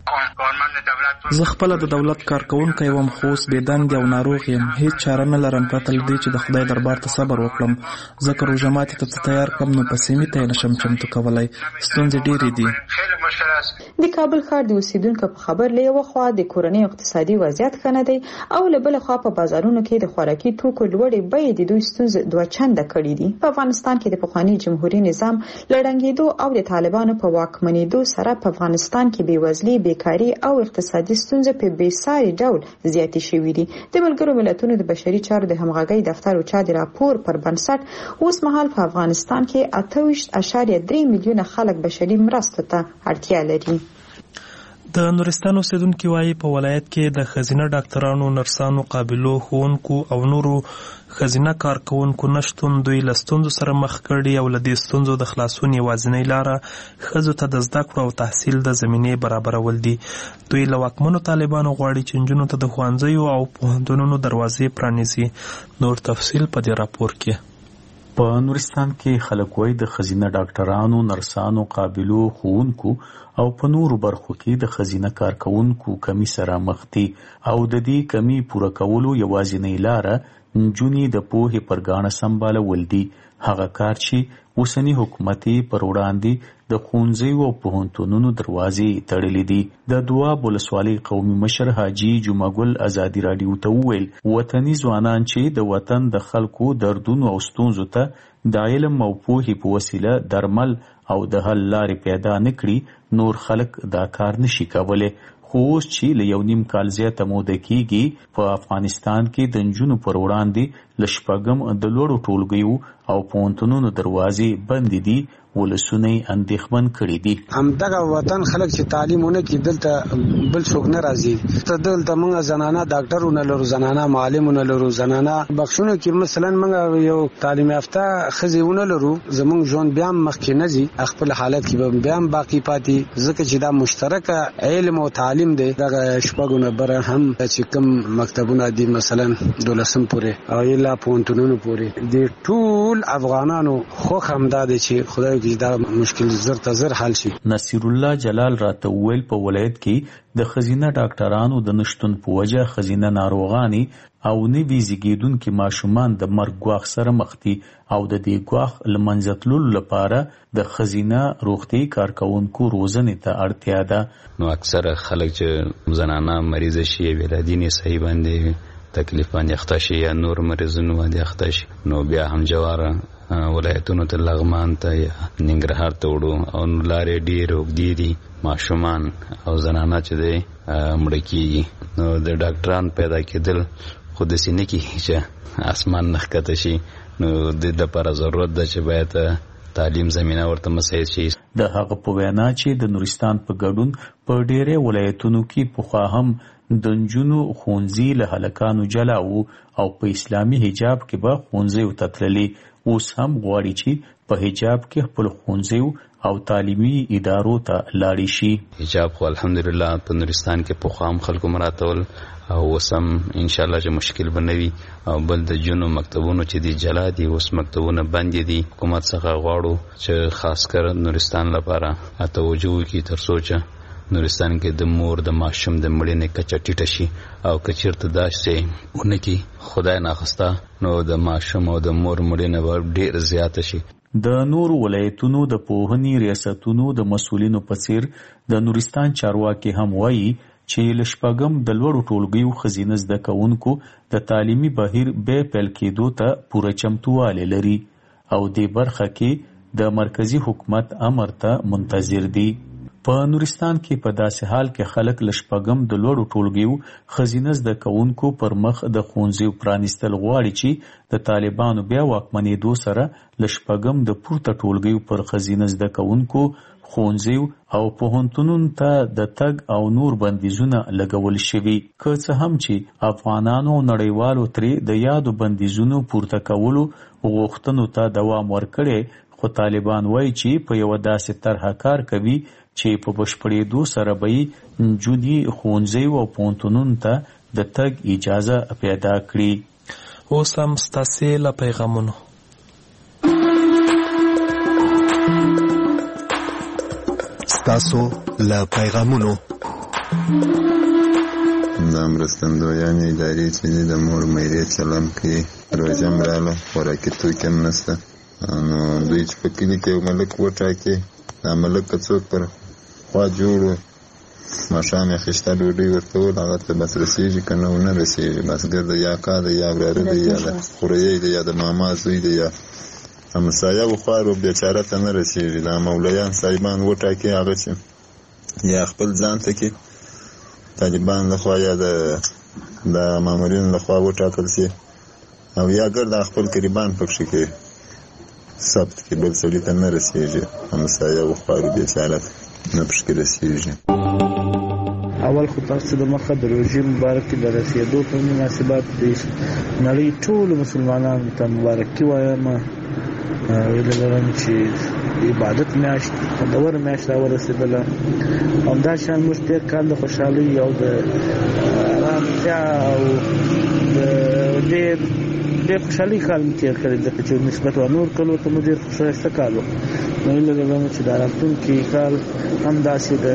زه خپله د دولت کارکوونکی وم، خو اوس بېدندې او ناروغ یم. هیڅ چاره نه لرم پرته له دې چې د خدای دربار ته صبر وکړم، ځکه روژه ماتې ته تیار کړم نو پسیمې ته یې نشم چمتو کولی. ستونزې ډېرې دي. د کابل ښار د اوسیدونکو په خبر له یوه خوا د کورنۍ اقتصادي وضعیت ښه نه دی او له بله خوا په بازارونو کې د خوراکي توکو لوړې بیې د دوی ستونزې 2 چنده کړي دي. په افغانستان کې د پخواني جمهوریت نظام له ړنګېدو او د طالبانو په واکمنېدو سره په افغانستان کې بېوزلي، بیکاري او اقتصادي ستونزې په بېساري ډول زیاتې شوې دي. د ملګرو ملتونو د بشري چارو د همغږۍ دفتر اوچا د راپور پر بنسټ اوس مهال په افغانستان کې 28.3 میلیونه خلک بشري مرستو ته اړتیا لري. د نورستان اوسیدونکي وایي په ولایت کې د ښځینه ډاکټرانو، نرسانو، قابلو، ښوونکو او نورو ښځینه کارکوونکو نشتون دوی له ستونزو سره مخ کړي او له دې ستونزو د خلاصون یوازینۍ لاره ښځو ته د زده کړو او تحصیل د زمینې برابرول دي. دوی له واکمنو طالبانو غواړي چې نجونو ته د ښوونځیو او پوهنتونونو دروازې پرانیزي. نور تفصیل په دې راپور کې. په نورستان کې خلک وایي د ښځینه ډاکټرانو، نرسانو، قابلو، ښوونکو او په نورو برخو کې د ښځینه کارکوونکو کمی سره مخ دي او د دې کمی پوره کولو یوازینۍ لاره نجونې د پوهې پر ګاڼه سمبالول دي. هغه کار چې اوسنی حکومت پر وړاندې د ښوونځیو او پوهنتونونو دروازې تړلې دي. د دواب ولسوالۍ قومي مشر حاجي جمعه ګل ازادي راډیو ته وویل وطني ځوانان چې د وطن د خلکو دردونو او ستونزو ته د علم او پوهې په وسیله درمل او د حل لارې پیدا نکړي نور خلک دا کار نشي کولای. خو اوس چې له 1.5 کال زیاته موده کېږي په افغانستان کې د نجونو پر وړاندې له شپږم د لوړو ټولګیو او پوهنتونونو دروازې بندې دي، ولسونه یې اندېښمن کړي دي. همدغه وطن خلک چې تعلیم ونه کړي دلته بل څوک نه راځي. ته دلته موږ زنانه ډاکټرونه لرو، زنانه معلمونه لرو، زنانه بخښونو کې مثلا موږ یو تعلیم یافته ښځې ونه لرو، زموږ ژوند بیا مخکې نه ځي، خپل حالت کې بیا باقي پاتې، ځکه چې دا مشترکه علم او تعلیم دی. دغه شپږو نه بره هم چې کوم مکتبونه دي مثلا 12 پورې او الا پوهنتونونو پورې دي، ټول افغانانو خوښ همدا دی چې خدای دا مشکل زر ته زر حل شي. نصیر الله جلال راته ویل په ولایت کې د خزینه ډاکټرانو د نشټون په وجه خزینه ناروغانی او نوي زیږیدونکو ماشومان د مرګ ګواښ سره مخ دي او د دې ګواښ لمنځه تللو لپاره د خزینه روغتي کارکونکو روزنې ته اړتیا ده. نو اکثره خلک چې زنانه مریض شي ولادینې صحیح باندې تکلیف باندې اخته شي یا نور مریضونو باندې اخته شي، نو بیا هم جواره ولایتونو ته لغمان ته یا ننګرهار ته وړو او لارې ډېر اوږدې دي، ماشومان او زنانه چې دی مړه کېږي. نو د ډاکټران پیدا کېدل خو داسې نه کېږي چې اسمان نه ښکته شي، نو د دې لپاره ضرورت ده چې باید تعلیم زمینه ورته مساعد شي. د هغه په وینا چې د نورستان په ګډون په ډېرې ولایتونو کې پخوا هم د نجونو ښوونځي له هلکانو جلا وو او په اسلامي حجاب کې به ښوونځیو ته تللي، اوس هم غواړي چې په حجاب کې خپل ښوونځیو او تعلیمي ادارو ته لاړې شي. حجاب خو الحمدلله په نورستان کې پخوا هم خلکو مراتول او اوس هم انشاءالله چې مشکل به نه وي. او بل د جنو مکتبونو چې دي جلا دي، اوس مکتبونه بند دي. حکومت څخه غواړو چې خاص کر نورستان لپاره توجه وکړي تر څو چې نورستان کې د مور د ماشوم د مړینې کچه ټیټه شي، او که چېرته داسې ونه کړي خدای ناخواسته نو د ماشوم او د مور مړینه به ډېر زیاته شي. د نورو ولایتونو د پوهنې ریاستونو د مسؤلینو په څیر د نورستان چارواکي هم وایي چې له شپږم د لوړو ټولګیو ښځینه زده کوونکو د تعلیمي بهیر بیا پیل کېدو ته پوره چمتووالی لري او دې برخه کې د مرکزی حکومت امر ته منتظر دي. په نورستان کې په داسې حال کې خلک له شپږم د لوړو ټولګیو ښځینه زده کوونکو پر مخ د ښوونځیو پرانیستل غواړي چې د طالبانو بیا واکمنېدو سره له شپږم د پورته ټولګیو پر ښځینه زده کوونکو ښوونځیو او پوهنتونونو ته د تګ او نور بندیزونه لګول شوي. که څه هم چې افغانانو او نړیوالو ترې د یادو بندیزونو پورته کولو غوښتنو ته دوام ورکړی، خو طالبان وایي چې په یوه داسې طرحه کار کوي چې په بشپړېدو سره به یې نجونې ښوونځیو او پوهنتونونو ته د تګ اجازه پیدا کړي. اوس هم ستاسې له پیغامونو دا مرستندویانې ادارې چې دي د مور میرې چلم کوي، روژه هم راغله خوراکي توکي هم نشته، نو دوی چې په کلي کې یو ملک وټاکي، دا ملک که څوک پر خوا جوړ ماښام یې خیشته ډوډۍ ورکول، هغه ته بس رسېږي که نه ونه رسېږي، بسګر دی یا کا دی یا وراره دی یا د خوریی دی یا د ماما زوی دی یا همسایه و خوارو بیچاره ته نه رسېږي. دا مولیان صاحبان وټاکي هغه چې یا خپل ځان ته کې طالبان لخوا یا د مامورینو لخوا وټاکل شي او یا ګرد خپل قریبان پکښې کې ثبت کې، بل سړي ته نه رسېږي، همسایه و خوارو بیچاره نه پکښې رسېږي. اول خو تاسو د مخه د روژې مبارکې د رسېدو په مناسبت د نړۍ ټولو مسلمانانو ته مبارکي وایم. ویله لرم چې عبادت میاشت خوندوره میاشت راورسېدله، همداشان موږ تېر کال د خوشحالۍ او د ارامتیا او د ډېر خوشحالۍ کال مې تېر کړی، ځکه چې نسبت نور کلو ته مو ډېر ښایسته کال و. نو هیله لرم چې د راتلونکي کال همداسې د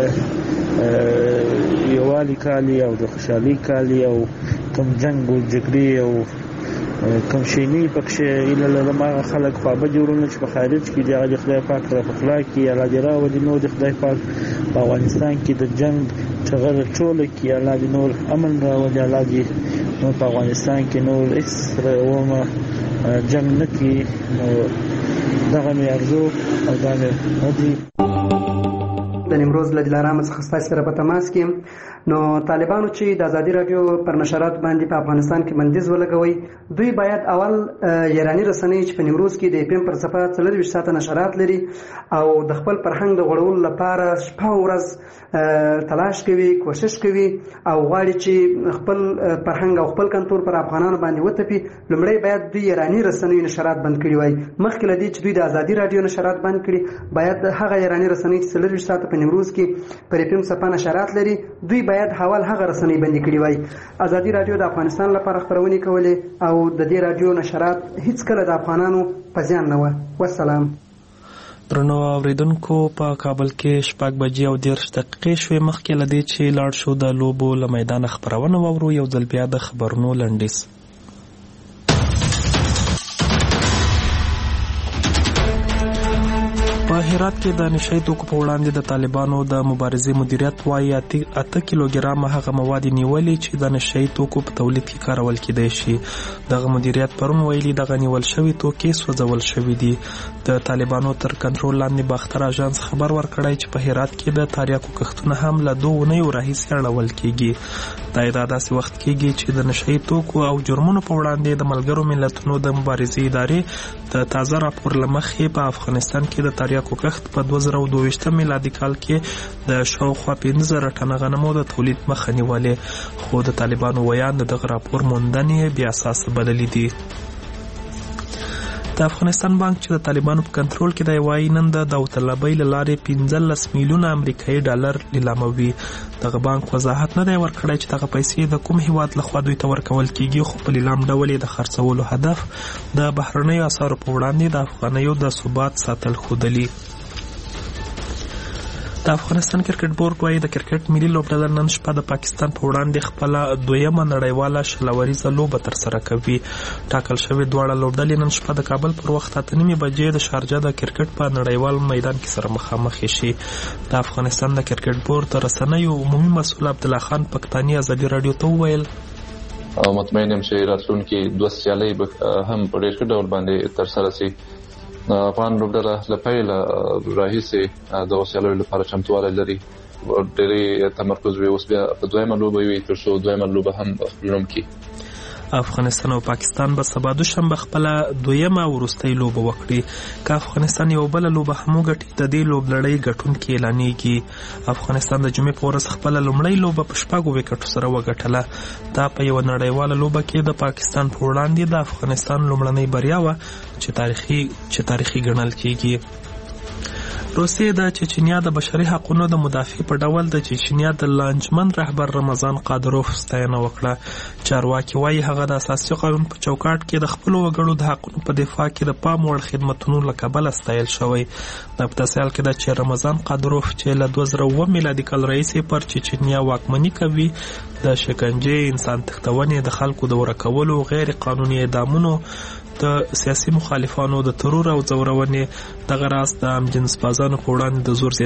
یووالي کالي او د خوشحالۍ کالي او کوم جنګ او جګړې او کوم شی نه پکښې هیله لرم هغه خلک خوابه جوړونه چې په خارج کې دي هغه د خدای پاک رحمتالله کړي، الله دې راولي، نور د خدای پاک په افغانستان کې د جنګ ټغره ټوله کړي، الله دې نور امن راولي، الله دې نور په افغانستان کې نور هېڅ جنګ نه کړي. نو دغه مې ارزو او دا مې هدي. د نیمروز له دلارام څخه ستاسو سره په تماس کې. نو طالبانو چې د ازادي رادیو پر نشرات باندې په افغانستان کې بندیز ولګوي، دوی باید اول ایرانی رسنۍ چې په نیمروز کې د اپم پر صفحه 24 ساعته نشرات لري او د خپل فرهنګ د غوړولو لپاره شپه او ورځ تلاش کوي، کوشش کوي او غواړي چې خپل فرهنګ او خپل کلتور پر افغانانو باندې وتپي، لومړی باید دوی ایرانی رسنۍ نشرات بند کړي وای. مخکې له دې چې دوی د ازادي رادیو نشرات بند کړي، باید هغه ایرانی رسنۍ چې 24 ساعته په نیمروز کې پر اپم صفحه نشرات لري، دوی باید حوال هغه رسنۍ بند کړي وای. ازادي رادیو د افغانستان لپاره خبرونه کولې او د دې رادیو نشرات هیڅ کله د افغانانو په زیان نه و. والسلام. درنو اوریدونکو، په کابل کې 6:30 شوې. مخکې له دې چې لاړ شو د لوبو له میدان خبرونه واورو، یو ځل بیا د خبرونو لنډیز. په هرات کې د نشئی توکو په وړاندې د طالبانو د مبارزې مدیریت وايي 8 کیلوګرام هغه مواد نیولې چې د نشئی توکو په تولید کې کارول کېدای شي. دغه مدیریت پرون ویلي دغه نیول شوی توکي سوځول شوی دي. د طالبانو تر کنټرول لاندې باختر اژانس خبر ورکړی چې په هرات کې د تاریاکو کښتونه هم له 2 اونیو راهیسې اړول کېږي. دا داسې وخت کېږي چې د نشئی توکو او جرمونو په وړاندې د ملګرو ملتونو د مبارزې ادارې د تازه راپور له مخې په افغانستان کې د تاریاکو کښت په 2022 میلادي کال کې د شاوخوا 15,000 ټنه غنمو د تولید مخه نیولې، خو د طالبانو ویان دغه راپور موندنې بې اساسه بللې دي. د افغانستان بانک چې د طالبانو په کنټرول کې دی وايي نن د داوطلبۍ له لارې 15 میلیونه امریکایي ډالر لیلاموي. دغه بانک وضاحت نه دی ورکړی چې دغه پیسې د کوم هیواد لخوا دوی ته ورکول کیږي، خو په لیلام ډول یې د خرڅولو هدف د بهرنیو اسعارو په وړاندې د افغانیو د ثبات ساتل ښودلي. د افغانستان کرکټ بورډ وايي د کرکټ ملي لوبډله نن شپه د پاکستان په وړاندې خپله 2مه نړیواله شلوریزه لوبه ترسره کوي. ټاکل شوې دواړه لوبډلې نن شپه د کابل پر وخت 8:30 بجې د شارجه د کرکټ په نړیوال میدان کې سره مخامخ شي. د افغانستان د کرکټ بورډ د رسنیو عمومي مسؤل عبدالله خان پکتانی ازادي رادیو ته وویل مطمئن یم چې راتلونکي 2 سیالۍ هم په ډېر ښه ډول باندې ترسره شي. افغان لوبډله له پیله راهیسې د سیالیو لپاره چمتووالی لري، ډېرې تمرکز وي. اوس بیا په 2مه لوبه وي تر څو 2مه لوبه هم خپل نوم کړي. افغانستان او پاکستان به سبا دوشنبه خپله 2مه وروستۍ لوبه وکړي. که افغانستان یو بله لوبه هم وګټي، د دې لوبلړۍ ګټونکي اعلانېږي. افغانستان د جمعې په ورځ خپله لومړۍ لوبه په 6 وکټو سره وګټله. دا په یوه نړیواله لوبه کې د پاکستان په وړاندې د افغانستان لومړنۍ بریا وه چې تاریخي ګڼل کېږي. روسیې د چچنیا د بشري حقوقو د مدافع په ډول د چچنیا د لانجمن رهبر رمضان قادروف ستاینه وکړه. چارواکي وايي هغه د اساسي قانون په چوکاټ کې د خپل وګړو د حقوقو په دفاع کې د پام وړ خدمتونو له کبله ستایل شوی. د پتاسیال کې د چې رمضان قادروف چې له 2009 میلادي کال راهیسې پر چچنیا واکمني کوي، د شکنجې، انسان تښتونې، د خلکو د ورکولو، غیر قانوني اعدامونو، د سیاسي مخالفانو د ترور او ځورونې، دغه راز د جنس بازانو په وړاندې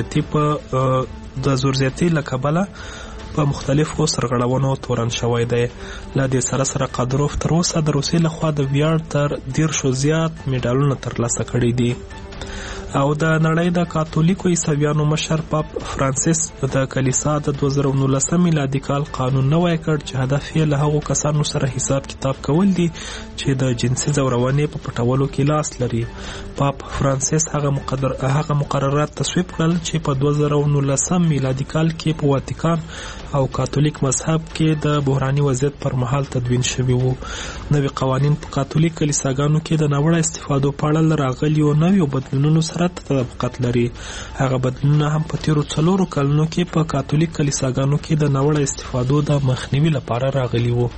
د زور زیاتي له کبله په مختلفو سرغړونو تورن شوی دی. له دې سره قادروف تر اوسه د روسیې لخوا د ویاړ تر 10 زیات میډالونه ترلاسه کړي دي. او د نړۍ د کاتولیکو عیسویانو مشر پاپ فرانسیس د کلیسا د 2019 میلادي کال قانون نوی کړ چې هدف یې له هغو کسانو سره حساب کتاب کول دي چې د جنسي ځورونې په پټولو کې لاس لري. پاپ فرانسیس هغه مقررات تصویب کړل چې په 2019 میلادي کال کې په واتیکان او کاتولیک مذهب کې د بحراني وضعیت پر مهال تدوین شوي وو. نوي قوانین په کاتولیک کلیساګانو کې د ناوړه استفادو په اړه راغلي او نویو بدلونونو سره تطابقات لري. هغه بدلونونه هم په تیرو 4 کلونو کې په کاتولیک کلیساګانو کې د ناوړه استفادو د مخنیوي لپاره راغلي وو.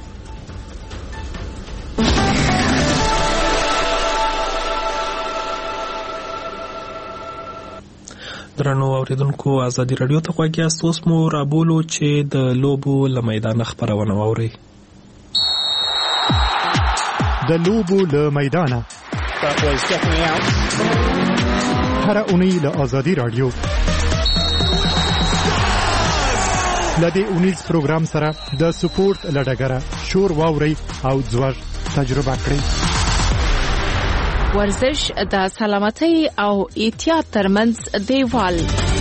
درنو اوریدونکو، ازادي رادیو ته غوږ یاست. اوس مو رابولو چې د لوبو له میدانه خبرونه واورئ. د لوبو له میدانه هر اونۍ له ازادي رادیو لدې اونیز پروګرام سره د سپورت لډګره شور واوري او ځوړ تجربه کړئ. ورزش د سلامتۍ او احتیاط ترمنځ دیوال.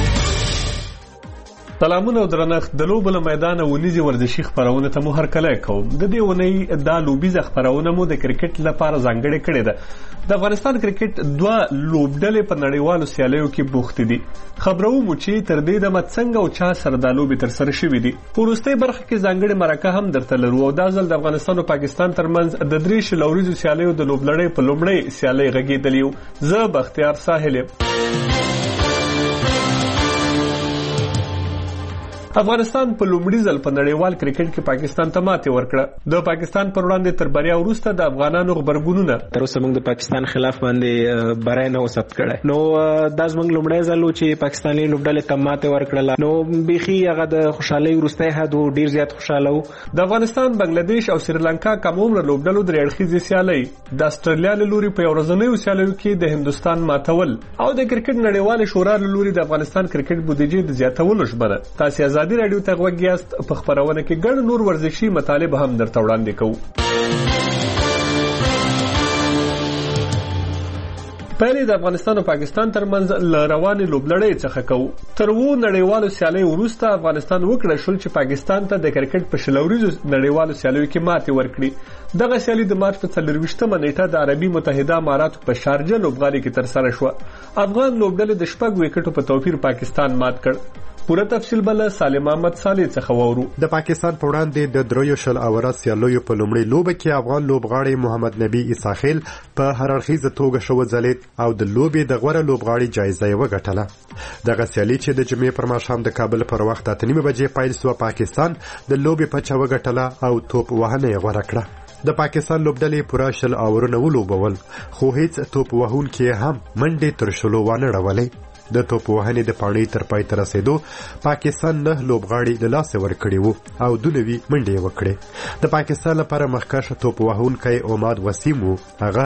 سلامونه او درنښت. د لوبو له میدانه ونیزي ورزشي خپرونه ته مو هرکلی کوم. د دې اونۍ دا لوبیزه خپرونه مو د کرکټ لپاره ځانګړې کړې ده. د افغانستان کرکټ 2 لوبډلې په نړیوالو سیالیو کې بوختې دي. خبرو مو چې تر دې دمه څنګه او چا سره د لوبې ترسره شوې دي. په وروستۍ برخه کې ځانګړې مرکه هم درته لرو او دا ځل د افغانستان او پاکستان ترمنځ د 3 شلوریزو سیالیو د لوبلړۍ په لومړۍ سیالۍ غږېدلی یو. زه بختیار ساحل یم. افغانستان په لومړي ځل په نړیوال کرکټ کې پاکستان ته ماتې ورکړه. د پاکستان پر وړاندې تر بریا وروسته د افغانانو غبرګونونه تر اوسه موږ د پاکستان خلاف باندې برای نه وسات کړه. نو دا زموږ لومړی ځل چې پاکستاني لوبډلې ته ماتې ورکړه. نو بيخي هغه د خوشحالي وروسته هدو ډیر زیات خوشاله وو. د افغانستان، بنگلاديش او سریلانکا کوم عمر لوبډلو د اړخیزې سیالۍ د استرالیا له لوري په ورځنیو سیالیو کې د هندستان ماتول او د کرکټ نړیوال شورا له لوري د افغانستان کرکټ بودیجې د زیاتولو ژمنه. تاسو ازادي رادیو ته غوږیاست. په خبرونه کې ګڼ نور ورزشي مطالب هم درته وړاندې کوو. پهلې د افغانستان او پاکستان ترمنځ له روانې لوبلړۍ څخه کوو. تر وو نړیوالو سیالیو وروسته افغانستان وکړه شول چې پاکستان ته د کرکټ په شلوریزو نړیوالو سیالیو کې ماتې ورکړي. دغه سیالي د مارچ په 24مه نیټه د عربي متحده اماراتو په شارجه لوبغالي کې ترسره شوه. افغان لوبډلې د 6 وکټو په توپیر پاکستان مات کړ. پوره تفصیل بل سالم احمد صالح څخه وورو. د پاکستان په وړاندې د دریو شل اورات سیالیو په لومړۍ لوبه کې افغان لوبغاړي محمد نبی اساخیل په هررخیزه توګه شو ځلید او د لوبې د غوړه لوبغاړي جایزه یې وګټله. دغه سیالي چې د جمعې پر ماښام د کابل پر وخت 8:30 بجې پیل شو، پاکستان د لوبې په چا وګټله او توپ وهنه یې غوړه کړه. د پاکستان لوبډلې پوره شل اورونه ولوبول خو هیڅ توپ وهونکي هم منډې تر شلو ونه راولې. د توپ وهنې د پاڼې تر پای ته رسیدو پاکستان 9 لوبغاړي له لاسه ورکړي وو او دونوي منډې وکړې. د پاکستان لپاره مخکښ توپ وهونکی عماد وسیم وو. هغه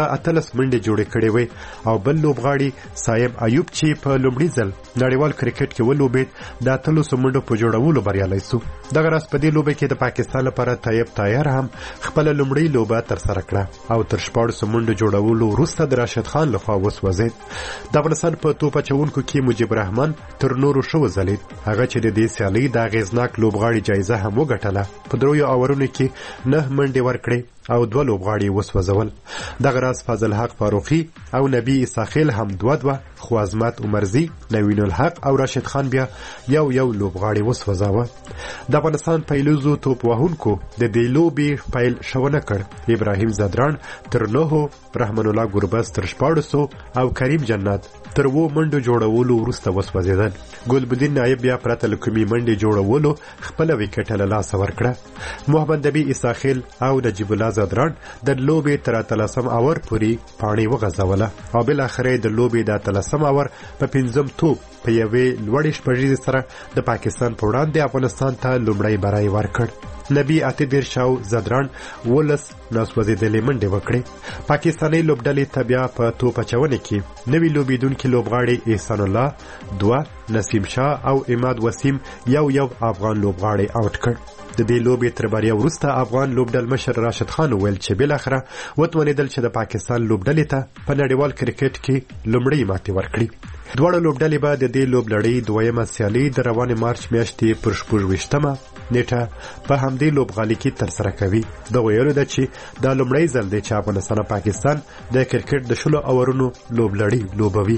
18 منډې جوړې کړې وې او بل لوبغاړي صاحب ایوب چې په لومړي ځل نړیوال کرکټ کې ولوبېد د 13 منډو په جوړولو بریالی شو. دغه راز په دې لوبه کې د پاکستان لپاره طیب طاهر هم خپل لومړی لوبه ترسره کړه او تر 14 منډو جوړولو وروسته د راشد خان لخوا وسوځید. د افغانستان په توپ چونکو کې مجيب رحمان تر نورو شو ځلید. هغه چې د دې سیالۍ د غیزناک لوبغاړي جایزه هم وګټله. په دریو اورونو کې 9 منډې ورکړې او 2 لوبغاړي وسوځول. دغه راز فضل حق فاروقي او نبی اساخیل هم 2 خو عظمت عمرزي، نوین الحق او راشد خان بیا یو لوبغاړي وسوځاوه. د افغانستان پیلوزو توپ وهونکو د دې لوبې پیل شونه کړ. ابراهیم زدران تر 9، رحمان الله ګوربز تر 14 او کریم جنات تر 2 منډو جوړولو وروسته وسوځیدل. ګلبدین نایب بیا پرته له کومې منډې جوړولو خپل وکټ له لاسه ورکړه. محمد نبی اساخیل او نجیب الله زدران د لوبې تر 13 اور پورې پاڼې وغځوله او بل اخر د لوبې د 13 اور په 5م توپ په یوې لوړې شپږیزې سره د پاکستان په وړاندې افغانستان ته لومړی برای ورکړ. نبی 8 شاو زدران 12 ناسوځېدلې منډې وکړې. پاکستاني لوبډلې ته بیا په توپ اچونې کې نوي لوبیدونکي لوبغاړي احسان الله 2، نسیم شاه او اماد وسیم یو افغان لوبغاړي آوټ کړ. د دې لوبې تر بریا وروسته افغان لوبډل مشر راشد خان ویل چې بل اخره وتوانېدل چې د پاکستان لوبډلې ته په نړیوال کرکټ کې لومړی ماتې ورکړي. دواړه لوبډلې به د دې لوبلړۍ دویمه سیالي د روانې مارچ میاشتې پر 14مه نیټه په همدې لوبغالي کې ترسره کوي. دا ویل ده چې دا لومړی ځل دی چې افغانستان او پاکستان د کرکټ د 16 اورونو لوبلړۍ لوبوي.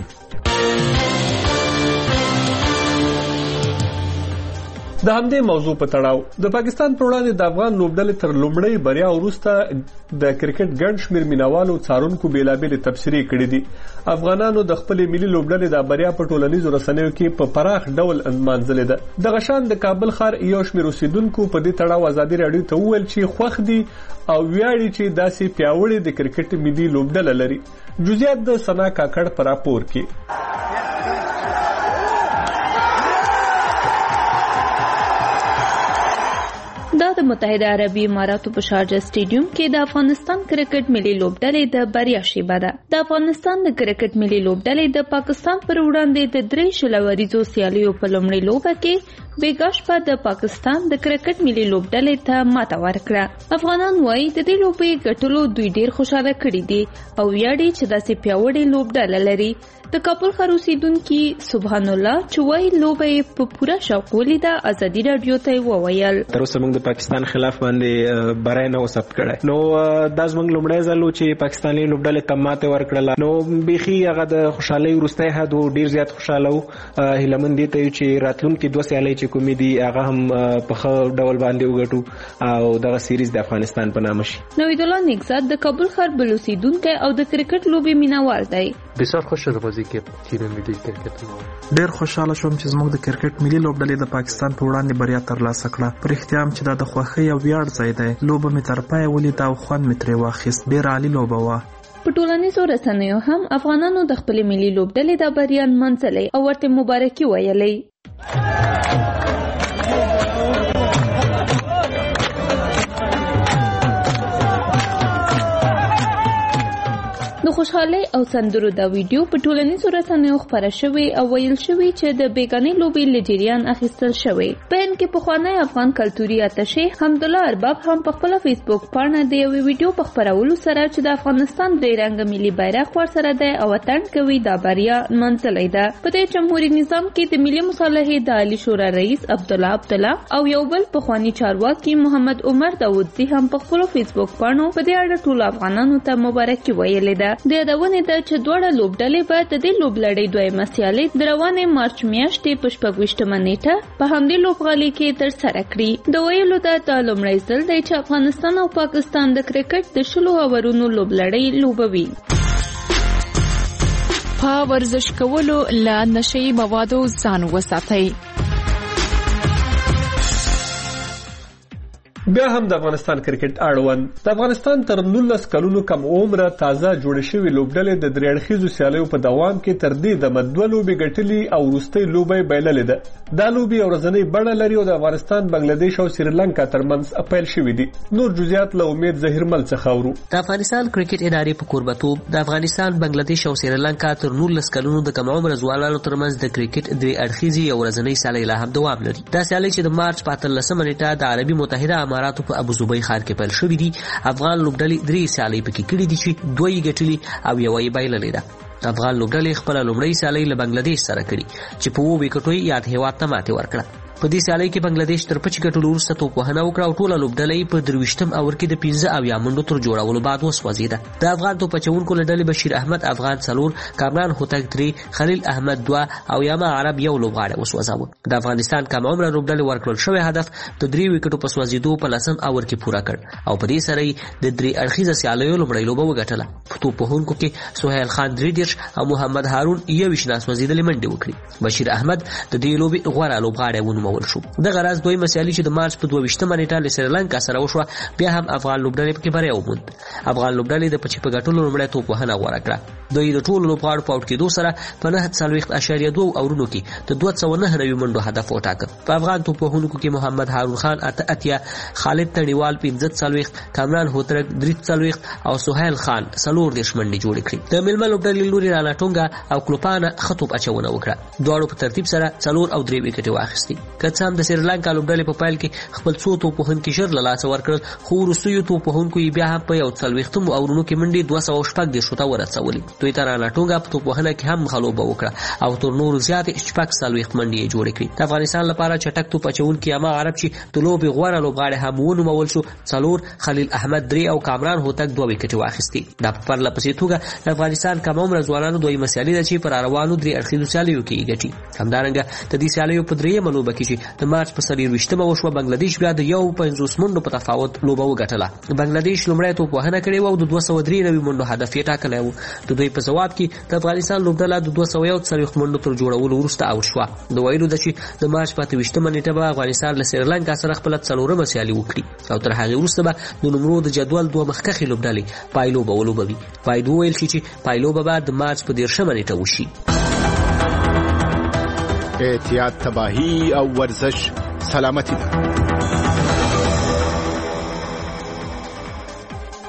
د همدې موضوع په تړاو د پاکستان پر وړاندې د افغان لوبډلې تر لومړۍ بریا وروسته د کرکټ ګڼ شمېر مینوالو څارونکو بېلابېلې تبصرې کړې دي. افغانانو د خپلې ملي لوبډلې د بریا په ټولنیزو رسنیو کې په پراخ ډول نمانځلې ده. دغه شان د کابل ښار یو شمېر اوسیدونکو په دې تړاو ازادي راډیو ته وویل چې خوښ دي او ویاړي چې داسې پیاوړې د کرکټ ملي لوبډله لري. جزئیات د سنا کاکړ په راپور کې. دا د د متحده عربي اماراتو په شارجه سټیډیوم کې د افغانستان کرکټ ملي لوبډلې د بریا شیبه ده. د افغانستان د کرکټ ملي لوبډلې د پاکستان پر وړاندې د 3 شلوریزو سیالیو په لومړۍ لوبه کې بیګاشپا د پاکستان د کرکټ ملي لوبډلې ته ماته ورکړه. افغانان وایي د دې لوبې ګټلو دوی ډیر خوشاله کړي دي او ویاړي چې داسې پیاوړې لوبډله لري. د کابل ښار اوسیدونکي سبحان الله چې وایي لوبه په پوره شوق ولیده ازادي راډیو ته وویل تر اوسه موږ د پاکستان خلاف باندې برای نه وسب کړه. نو دا زموږ لومړی ځل چې پاکستاني لوبډلې ته ماته ورکړله. نو بيخي هغه د خوشحالۍ وروستی حد ډیر زیات خوشاله وو. هیلمن دي ته چې راتلونکي 2 سیالۍ چې کومې دي هغه هم په ښه ډول باندې وګټو او دغه سیریز د افغانستان په نامه شي. نوید الله نگزاد د کابل ښار بل اوسیدونکی او د کرکټ لوبې مینوال دی. بسیار خوشحال بازی کې تیم ملي کرکټ ډیر خوشاله شوم چې زموږ د کرکټ ملي لوبډلې د پاکستان په وړاندې بریا ترلاسه کړه. پر اختیام چې دا د خوښۍ او ویاړ ځای دی. لوبه مې تر پایه ولیده او خوند مې ترې واخیست. ډیر عالی لوبه وه. په ټولنیزو رسنیو هم افغانانو د خپل ملي لوبډلې د بریا نمانځلې او ورته مبارکي ویلې. د خوشحالۍ او سندرو دا ویډیو په ټولنیزو رسنیو خپاره شوی او ویل شوی چې د بیګانې لوبې له جریان اخیستل شوی. په هند کې پخوانی افغان کلتوري اتشه حمدالله ارباب هم په خپل فیسبوک پاڼه د یوې ویډیو په خپرولو سره چې د افغانستان درې رنګه ملي بیرغ ورسره دی او اتڼ کوي دا بریا نمانځلې ده. په دې جمهوریت نظام کې د ملي مصالحې د عالی شورا رئیس عبدالله او یو بل پخوانی چارواکي محمد عمر داودزي هم په خپل فیسبوک پاڼو په دې اړه ټول افغانانو ته مبارکي ویلې ده. د یادونې ده چې دواړه لوبډلې به د دې لوبلړۍ دویمه سیالي د روانې مارچ میاشتې په 26مه نیټه په همدې لوبغالي کې ترسره کړي. د ویلو ده دا لومړی ځل دی چې افغانستان او پاکستان د کرکټ د 10 اورونو لوبلړۍ لوبوي. په ورزش کولو له نشي موادو ځان وساتئ. بیا هم د افغانستان کرکټ اړوند د افغانستان تر 19 کلونو کم عمره تازه جوړ شوی لوبډلې د درې اړخیزو سیالیو په دوام کې تر دې د مدوه لوبې ګټلې او وروستۍ لوبې بایللې ده. دا لوبې ورځنۍ بڼه لري او د افغانستان بنگلاديش او سریلانکا ترمنځ اپیل شوې دي. نور جزئیات له امید زهیرمل څخه اورو. د افغانستان کرکټ ادارې په کوربتوب د افغانستان بنگلاديش او سریلانکا تر 19 کلونو د کم عمره ځوانانو ترمنځ د کرکټ درې اړخیزې او ورځنۍ سیالۍ لا هم دوام لري. دا سیالۍ چې د مارچ په 13مه نیټه د عربي متحده اماراتو په ابو ظبي ښار کې پیل شوې دي. افغان لوبډلې 3 سیالۍ پکې کړې دي چې 2 یې ګټلې او 1 یې بایللې ده. افغان لوبډلې خپل لومړی سیالۍ له بنگلاديش سره کړې چې په 2 وکټو یاد هیواد ته ماته ورکړه. په دې سیالۍ کې بنگلاديش تر 5 ګټلو وروسته توپوهنه وکړه او ټوله لوبډلې په 23م اور کې د 15 او یا منډو تر جوړولو بعد وسوځیده. د افغان توپچونکو له ډلې بشیر احمد افغان 4، کامران هوتک 3، خلیل احمد 2 او یاما عرب 1 لوبغاړی وسوځاوه. د افغانستان کم عمره لوبډلې ورکړل شوی هدف د 3 وکټو په سوځیدو په 10م اور کې پوره کړ او په دې سره د 3 اړخیزه سیالیو لومړی لوبه وګټله. په توپوهونکو کې سهیل خان 3 او محمد هارون 1 ناسوځیدلې منډې وکړي. بشیر احمد د دې لوبې غوره لوبغاړی ونومول شو. دغه راز دویمه سیالي چې د مارچ په 22مه نیټه له سریلانکا سره وشوه بیا هم افغان لوبډلې پکې بریا وموند. افغان لوبډلې د پچې په ګټلو لومړی توپوهنه غوره کړه. دوی د ټولو لوبغاړو په اوټ کېدو سره په 9.2 اورونو کې د 209 منډو هدف وټاکه. په افغان توپوهونکو کې محمد هارون خان 8، خالد تڼیوال 15، کامران هوترک 43 او سهیل خان 4 منډې جوړې کړې. د ململ لوبډلې لوري رانا ټونګا او کلوپانا خطوب اچونه وکړه. دواړو په ترتیب سره 4 او 3 وکټې واخیستې. کڅ هم د سریلانکا لوبډلې په پایل کې خپل څو توپوهونکي ژر له لاسه ورکړل خو وروستیو توپوهونکو یې بیا هم په 40 اورونو کې منډې 214 شوته ورسولې. دوی تر رانا ټونګا په توپوهنه کې هم غلوبه وکړه او تر نورو زیات 40 منډې جوړې کړې. د افغانستان لپاره چټک توپ اچونکي یاما عرب چې د لوبې غوره لوبغاړی هم ونومول شو 4، خلیل احمد 3 او کامران هوتک 2 وکټې واخیستې. دا په پرله پسې توګه د افغانستان کم عمره ځوانانو دویمه سیالي ده چې پر روانو 3 اړخیزو سیالیو کې یې ګټي. همدارنګه د دې سیالیو په 3مه لوبه کې چې د مارچ په 23مه وشوه بنگلاديش بیا د 150 منډو په تفاوت لوبه وګټله. بنگلاديش لومړی توپوهنه کړې و او د 293 منډو هدف یې ټاکلی و. د دوی په ځواب کې د افغانستان لوبډله د 241 منډو تر جوړولو وروسته اوټ شوه. د ویلو ده چې د مارچ په 28مه نیټه به افغانستان له سریلانکا سره خپله 4مه سیالي وکړي او تر هغې وروسته به د نمرو د جدول 2 مخکښې لوبډلې پایلوبه ولوبوي. باید وویل شي چې پایلوبه به د مارچ په 13مه نیټه وشي. احتیاط تباهی او ورزش سلامتی ده.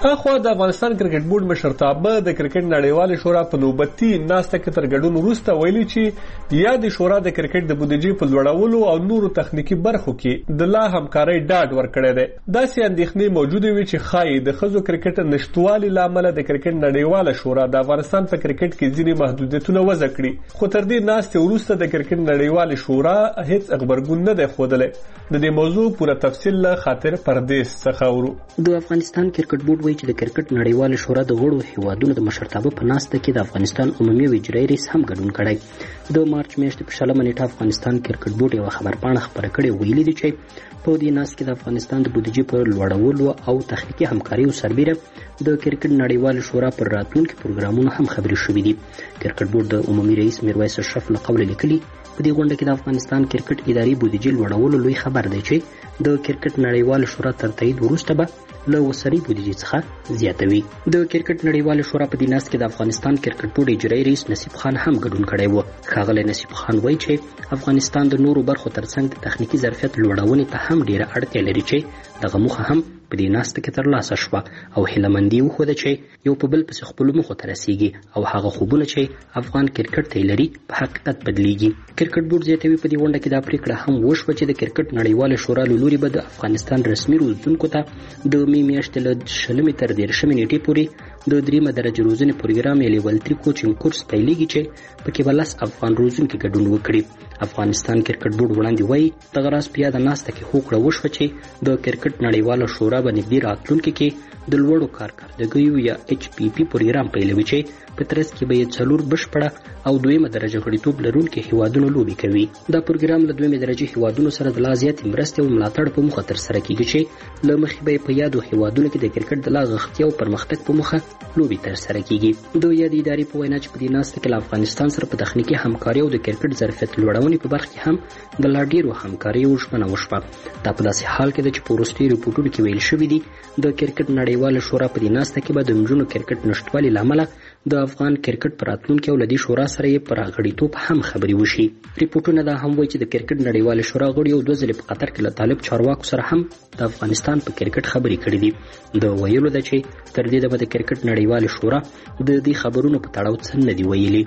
اخو د افغانستان کرکټ بورډ مشرتابه د کرکټ نړیوال شورا په نوبتي ناسته کې تر ګډون وروسته ویلي چې یا د شورا د کرکټ د بودیجې په لوړولو او نورو تخنیکی برخو کې د لا همکارۍ ډاډ ورکړی دی. داسې اندېښنې موجودې وي چې ښایي د ښځو کرکټ نشتوالي له امله د کرکټ نړیواله شورا د افغانستان په کرکټ کې ځینې محدودیتونه وضع کړي، خو تر دې ناستې وروسته د کرکټ نړیوالې شورا هیڅ غبرګون نه دی ښودلی. د دې موضوع پوره تفصیل له خاطر پردیس څخه اورو. د افغانستان کرکټ بورډ وایي چې د کرکټ نړیواله شورا د غړو هیوادونو د مشرتابه په ناسته کې د افغانستان عمومي او اجرایي رئیس هم ګډون کړی. د مارچ میاشتې په 16 نیټه افغانستان کرکټ بورډ یو خبرپاڼه خپره کړې، ویلي دي چې په دې ناسته کې د افغانستان د بودیجې پر لوړولو او تخنیکي همکارۍ سربیره د کرکټ نړیواله شورا پر راتلونکي پروګرامونو هم خبرې شوې دي. کرکټ بورډ د عمومي رئیس میرویس اشرف له قوله لیکلي په دې غونډه کې د افغانستان کرکټ اداري بودیجې لوړولو لوی خبر دی چې د کرکټ نړیواله شورا تر تایید وروسته به له اوسنۍ بودیجې څخه زیاتوي. د کرکټ نړیواله شورا په دې ناسته کې د افغانستان کرکټ بورډ اجرایي رئیس نصیب خان هم ګډون کړی و. ښاغلی نصیب خان وایي چې افغانستان د نورو برخو ترڅنګ د تخنیکي ظرفیت لوړونې ته هم ډیره اړتیا لري چې دغه موخه هم په دې ناسته کې ترلاسه شوه او هیلهمندي وښوده چې یو په بل پسې خپلو موخو ته رسیږي او هغه خوبونه چې افغان کرکټ ته لري په حقیقت بدلیږي. کرکټ بورډ زیاتوي په دې غونډه کې دا پریکړه هم وشوه چې د کرکټ نړیواله شورا له لوري به د افغانستان رسمي روزونکو ته د می میاشتې له 20 تر 13 نیټې پورې د 3 درجه روزنې پروګرام یا لیول 3 کوچینګ کورس پیلېږي چې پکې به 10 افغان روزونکي ګډون وکړي. افغانستان کرکټ بورډ وړاندې وایي دغه راز په یاده ناسته کې هوکړه وشوه چې د کرکټ نړیواله شورا به نږدې راتلونکي کې د لوړو کارکردګیو یا HPP پروګرام پیلوي چې په ترڅ کې به یې 4 بشپړه او 2 درجه غړیتوب لرونکي هیوادونو لوبې کوي. دا پروګرام له 2 درجه هیوادونو سره د لا زیاتې مرستې او ملاتړ په موخه ترسره کیږي چې له مخې به په یادو هیوادونو کې د کرکټ د لا غښتلي او پرمختګ په موخه لوبې ترسره کیږي. د یادې ادارې په وینا چې په دې ناسته کې له افغانستان سره په تخنیکي همکارۍ او د کرکټ ظرفیت لوړونې په برخه کې هم د لا ډیرو همکاریو ژمنه وشوه. دا په داسې حال کې ده چې په وروستیو ریپورټونو کې ویل شوي دي د کرکټ نړیواله شورا په دې ناسته کې به د نجونو کرکټ نشتوالي له امله د افغان کرکټ په راتلونکي او له دې شورا سره یې پر غړیتوب هم خبرې وشي. ریپورټونه دا هم وایي چې د کرکټ نړیواله شورا غړي یو 2 ځلې په قطر کې له طالب چارواکو سره هم د افغانستان په کرکټ خبرې کړې دي. د ویلو ده چې تر دې دمه د کرکټ نړیواله شورا د دې خبرونو په تړاو څه نه دي ویلي.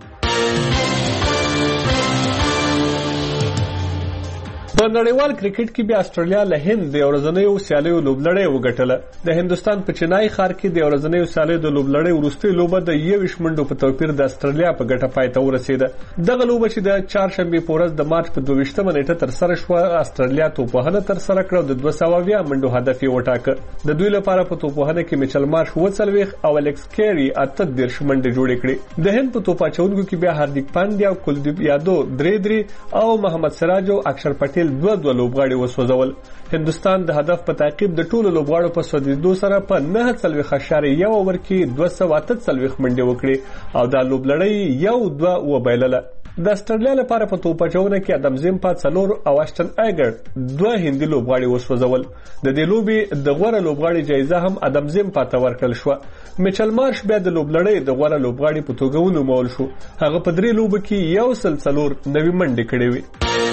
په نړیوال کرکټ کې بیا استرالیا له هند د ورځنیو سیالیو لوبلړۍ وګټله. د هندستان په چنای ښار کې د ورځنیو سیالیو د لوبلړۍ وروستۍ لوبه د 21 منډو په توپیر د استرالیا په ګټه پای ته ورسېده. دغه لوبه چې د چهارشنبې په ورځ د مارچ په 22 نیټه ترسره شوه، استرالیا توپوهنه ترسره کړه او د 220 منډو هدف یې وټاکه. د دوی لپاره په توپوهنه کې میچل مارش 40 او الکس کیری 38 منډې جوړې کړې. د هند په توپ اچونکو کې بیا هاردیک پانډیا او کلدیپ یادو 3 او محمد سراج او اکشر پټیل 2 لوبغاړي وسوځول. هندستان د هدف په تعقیب د ټولو لوبغاړو په سوځېدو سره په 9.1 اوور کې 248 منډې وکړې او دا لوبلړۍ 1-2 وبایلله. د استرالیا لپاره په توپ اچونه کې ادم زیمپا 4 او اشټن ایګر 2 هندي لوبغاړي وسوځول. د دې لوبې د غوړه لوبغاړي جایزه هم ادم زیمپا ته ورکړل شو. میچل مارش بیا د لوبلړۍ د غوړه لوبغاړي په توګه ونومول شو. هغه په 3 لوبو کې 104 نوې منډې کړې وې.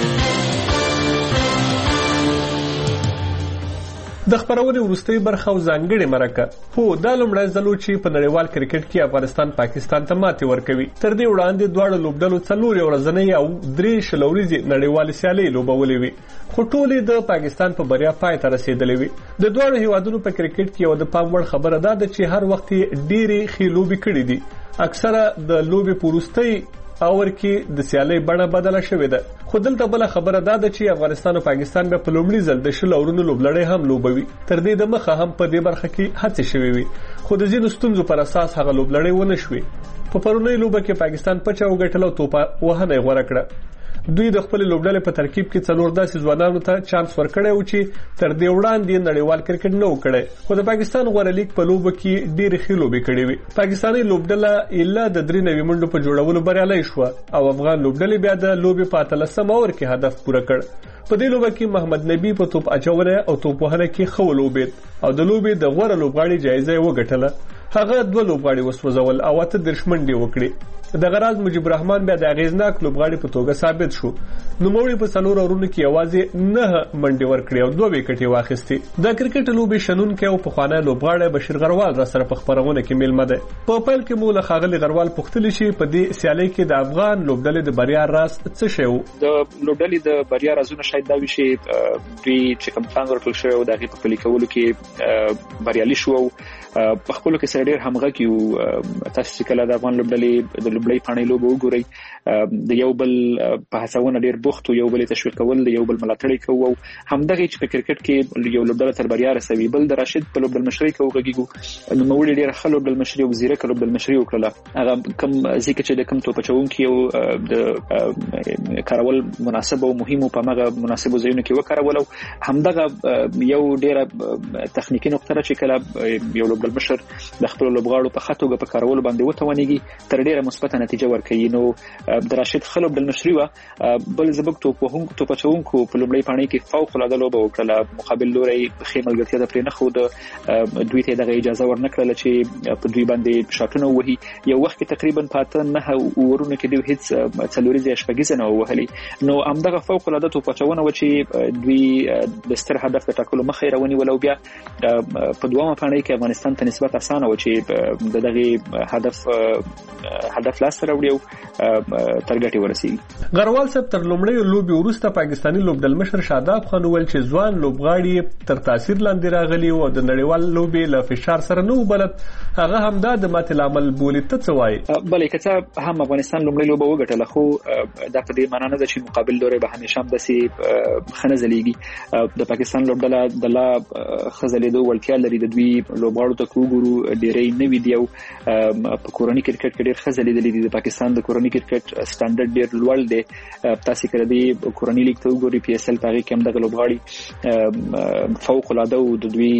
د خبرونې وروستۍ برخه او ځانګړې مرکه. هو دا لومړی ځل چې په نړیوال کرکټ کې افغانستان پاکستان ته ماتې ورکوي. تر دې وړاندې دواړو لوبډلو 4 ورځنۍ او 3 شلوريزې نړیوالې سیالۍ لوبولې وي، خو ټولې د پاکستان په بریا پای ته رسیدلې وي. د دواړو هیوادونو په کرکټ کې یو د پام وړ خبره ده چې هر وخت ډېرې ښې لوبې کړې دي. اکثره د لوبې په وروستۍ اور کې د سیالۍ بڼه بدله شوې ده. خو دلته بل خبره ده چې افغانستان او پاکستان به په لومړي ځل د 10 اورونو لوبلړۍ هم لوبوي. تر دې د مخه هم په دې برخه کې هڅې شوې وي، خو د ځینو ستونزو پر اساس هغه لوبلړۍ ونه شوې. په پرونۍ لوبه کې پاکستان پچا وګټله او توپ وهنه غوړه کړه. دوی د خپل لوبډلې په ترکیب کې 4 داسې ځوانانو ته چانس ورکړی و چې تر دې وړاندې نړیوال کرکټ نه و کړی، خو د پاکستان غوره لیګ په لوبه کې ډېرې ښې لوبې کړې وې. پاکستاني لوبډله الا د 3 نوي منډو په جوړولو بریالۍ شوه او افغان لوبډلې بیا د لوبې په 13 اور کې هدف پوره کړ. په دې لوبه کې محمد نبی په توپ اچونه او توپ وهنه کې ښه ولوبېد او د لوبې د غوره لوبغاړي جایزه یې وګټله. هغه 2 لوبغاړي وسوځول او 8 منډې وکړې. دغه راز مجيب الرحمن بیا د اغیزناک لوبغاړي په توګه ثابت شو. نوموړي په 4 اورونو کې یوازې 9 منډې ورکړې او 2 وکټې واخیستې. د کرکټ لوبې شنونکي او پخوانی لوبغاړی بشیر غروال را سره په خبرونه کې میلمه دی. په پیل کې مو له ښاغلي غروال پوښتنه شي په دې سیالۍ کې د افغان لوبډلې د بریا راز څه شی و؟ د لوبډلې د بریا رازونه شاید دا وي چې دوی چې کوم پلان ورکړل شوی و د هغې په پلي کولو کې بریالي شو او په خپلو کې سره ډېر همغږي وو. تاسو چې کله د افغان لوبډلې د لومړۍ پاڼۍ لوبه وګورئ د یو بل په هڅونه ډېر بوخت وو، یو بل تشویق کول، د یو بل ملاتړ کوو او همدغه چې په کرکټ کې یو لوبډله تر بریا رسوي. بل د راشد په لوبډل مشرۍ کې وغږیږو نوموړي ډېره ښه لوبډل مشري او زیرکه لوبډل مشري وکړله. هغه کوم ځکه چې د کوم توپچوونکي او د کارول مناسب او مهم په هغه مناسبو ځایونو کې وکارول او همدغه یو ډېره تخنیکی نقطه چې کله یو لوبډل مشر د خپل لوبغاړو په خاطوګه په کارولو باندې وتوانیږي تر ډېره مثبته نتیجه ورکوي. نو د راشد خپل لوبډل مشري و بل زبک توپچوونکو په لومړۍ پاڼۍ کې فوق العاده لوبه وکړه. مقابل لوري خې ملګرتیا د پرې نه خو د دوی ته دغه اجازه ورنکړه چې په دوی باندې شاټونه وهي. یو وخت کې تقریبا پاته نه ورونه کې دوی هیڅ څلوريزه شپږیزه نه وهلي. نو همدغه فوق العاده توپچونه و چې دوی د ستر هدف د ټاکلو مخې رواني ولو بیا په دوامه پاڼۍ کې افغانستان ته نسبت اسانه و چې دغه هدف لاس راوړي او تر ګټې ورسیږي. غروال صاحب تر لومړۍ لوبې وروسته پاکستاني لوبډل مشر شاداب خان وویل چې ځوان لوبغاړي تر تاثیر لاندې راغلي او د نړیوال لوبې له فشار سره نه وبلد. هغه همدا د ماتې لامل بولي. ته څه وایي؟ بلې که هم افغانستان لومړۍ لوبه وګټله خو دا په دې معنا نه ده چې مقابل لوري به همیشه هم داسې ښه نه ځلیږي. د پاکستان لوبډله د لا ښه ځلېدو وړتیا لري. د دوی لوبغاړو ته وګورو ډېری نوي دي او په کورني کرکټ کې ډېر ښه ځلېدلي دي. د پاکستان د کورني کرکټ سټانډرډ ډېر لوړ دی. تاسو کله دی کورني لیګ ته وګورئ پی اس ال په هغې کې هم دغه لوبغاړي فوق العاده او د دوی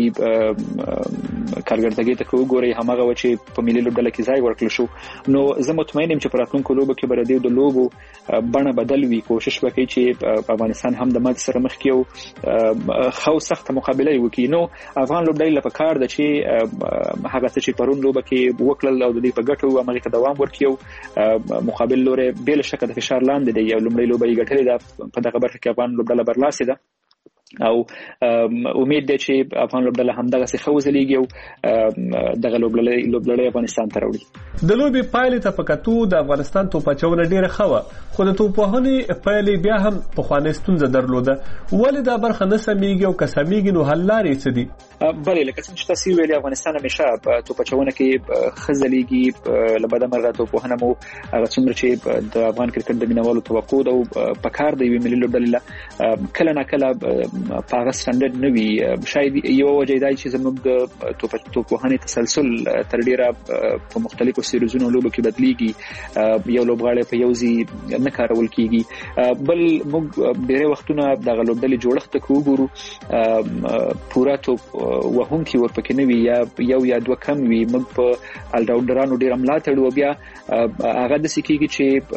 کارګردګۍ ته وګورئ هماغه و چې په ملي لوبډله کې ځای ورکړل شو. نو زه مطمئن یم چې په راتلونکو لوبو کې به د لوبو بڼه بدل وي. کوشش وکړي چې افغانستان هم د ماتې سره مخ کې او ښه سخته مقابله وکړي. نو افغان لوبډلې له پکار ده چې هغه څه چې پرون لوبه کې وکړل او د دې په ګټو هغې ته دوام ورکړي او مقابل لوري بې له شکه د فشار لاندې دی. یو لومړۍ لوبه یې ګټلې ده په دغه برخه کې افغان لوبډله برلاسې ده او امید ده چې افغان لوبډله همدغه څه وځلېږي او دغه لوبډله افغانستان ته راوړي. د لوبې پایلې ته په کتو د افغانستان توپچونه ډېره ښه وه خو د توپوهنې پایلې بیا هم پخوانۍ ستونزه درلوده. ولې دا برخه نه سمیږي او که سمیږي نو حل لارې څه دي؟ بلې لکه څنګه چې تاسو ویلي افغانستان همیشه په توپچونه کې ښه ځلیږي. له بده مرغه توپوهنه مو هغه څومره چې د افغان کرکټ د مینوالو توقع ده او پکار د یوې ملي لوبډلې کله نه کله په هغه سټانډرډ نه وي. شاید یو وجه دا چې زموږ د توپوهنې تسلسل تر ډېره په مختلفو سیریزونو لوبو کې بدلیږي. یو لوبغاړی په یو ځای نه کارول کیږي. بل موږ ډېری وختونه دغه لوبډلې جوړښت ته وګورو پوره توپ وهونکي ورپکې نه وي یا یو یا دوه کم وي. موږ په الراونډرانو ډېر ملاتړ او بیا هغه داسې کیږي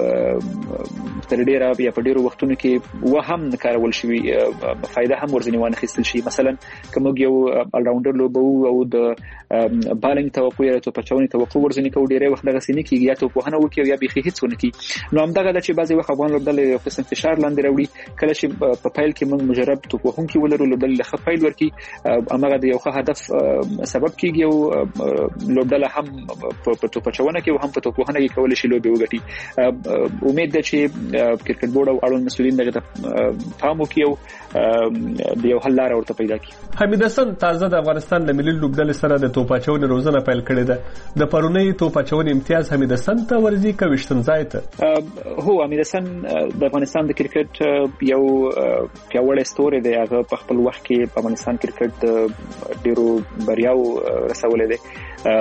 چې تر ډېره یا په ډېرو وختونو کې هم نه کارول شوي فایده هم ورځنی وانه خېستل شي. مثلا که موږ یو الراونډر لوبو او د بالینګ توقع یا توپچونې توقع ورځنی کوو ډېری وخت دغه سینې کیږي یا توپوهنه وکړي یا بيخي هیڅ ونه کړي. نو همدغه د چې بعضي وخت افغان لوبډلې یو قسم فشار لاندې راوړي. کله چې په پیل کې موږ مجرب توپوهونکي ولرو لوبډلې ښه پیل ورکړي همغه د یو ښه هدف سبب کیږي او لوبډله هم په توپچونه کې او هم په توپوهنه کې کولای شي لوبې وګټي. امید ده چې کرکټ بورډ او اړوند مسؤلین دغه پام وکړي او د یو حل لاره ورته پیدا کړي. حمید حسن تازه د افغانستان د ملي لوبډلې سره د توپچونې روزنه پیل کړې ده. د پرونی توپچونې امتیاز حمید حسن ته ورځي کوښتن ځای ته. هو حمید حسن د افغانستان د کرکټ یو پیاوړی ستوری دی. هغه په خپل وخت کې په افغانستان کرکټ ډیرو بریاو رسولې دي.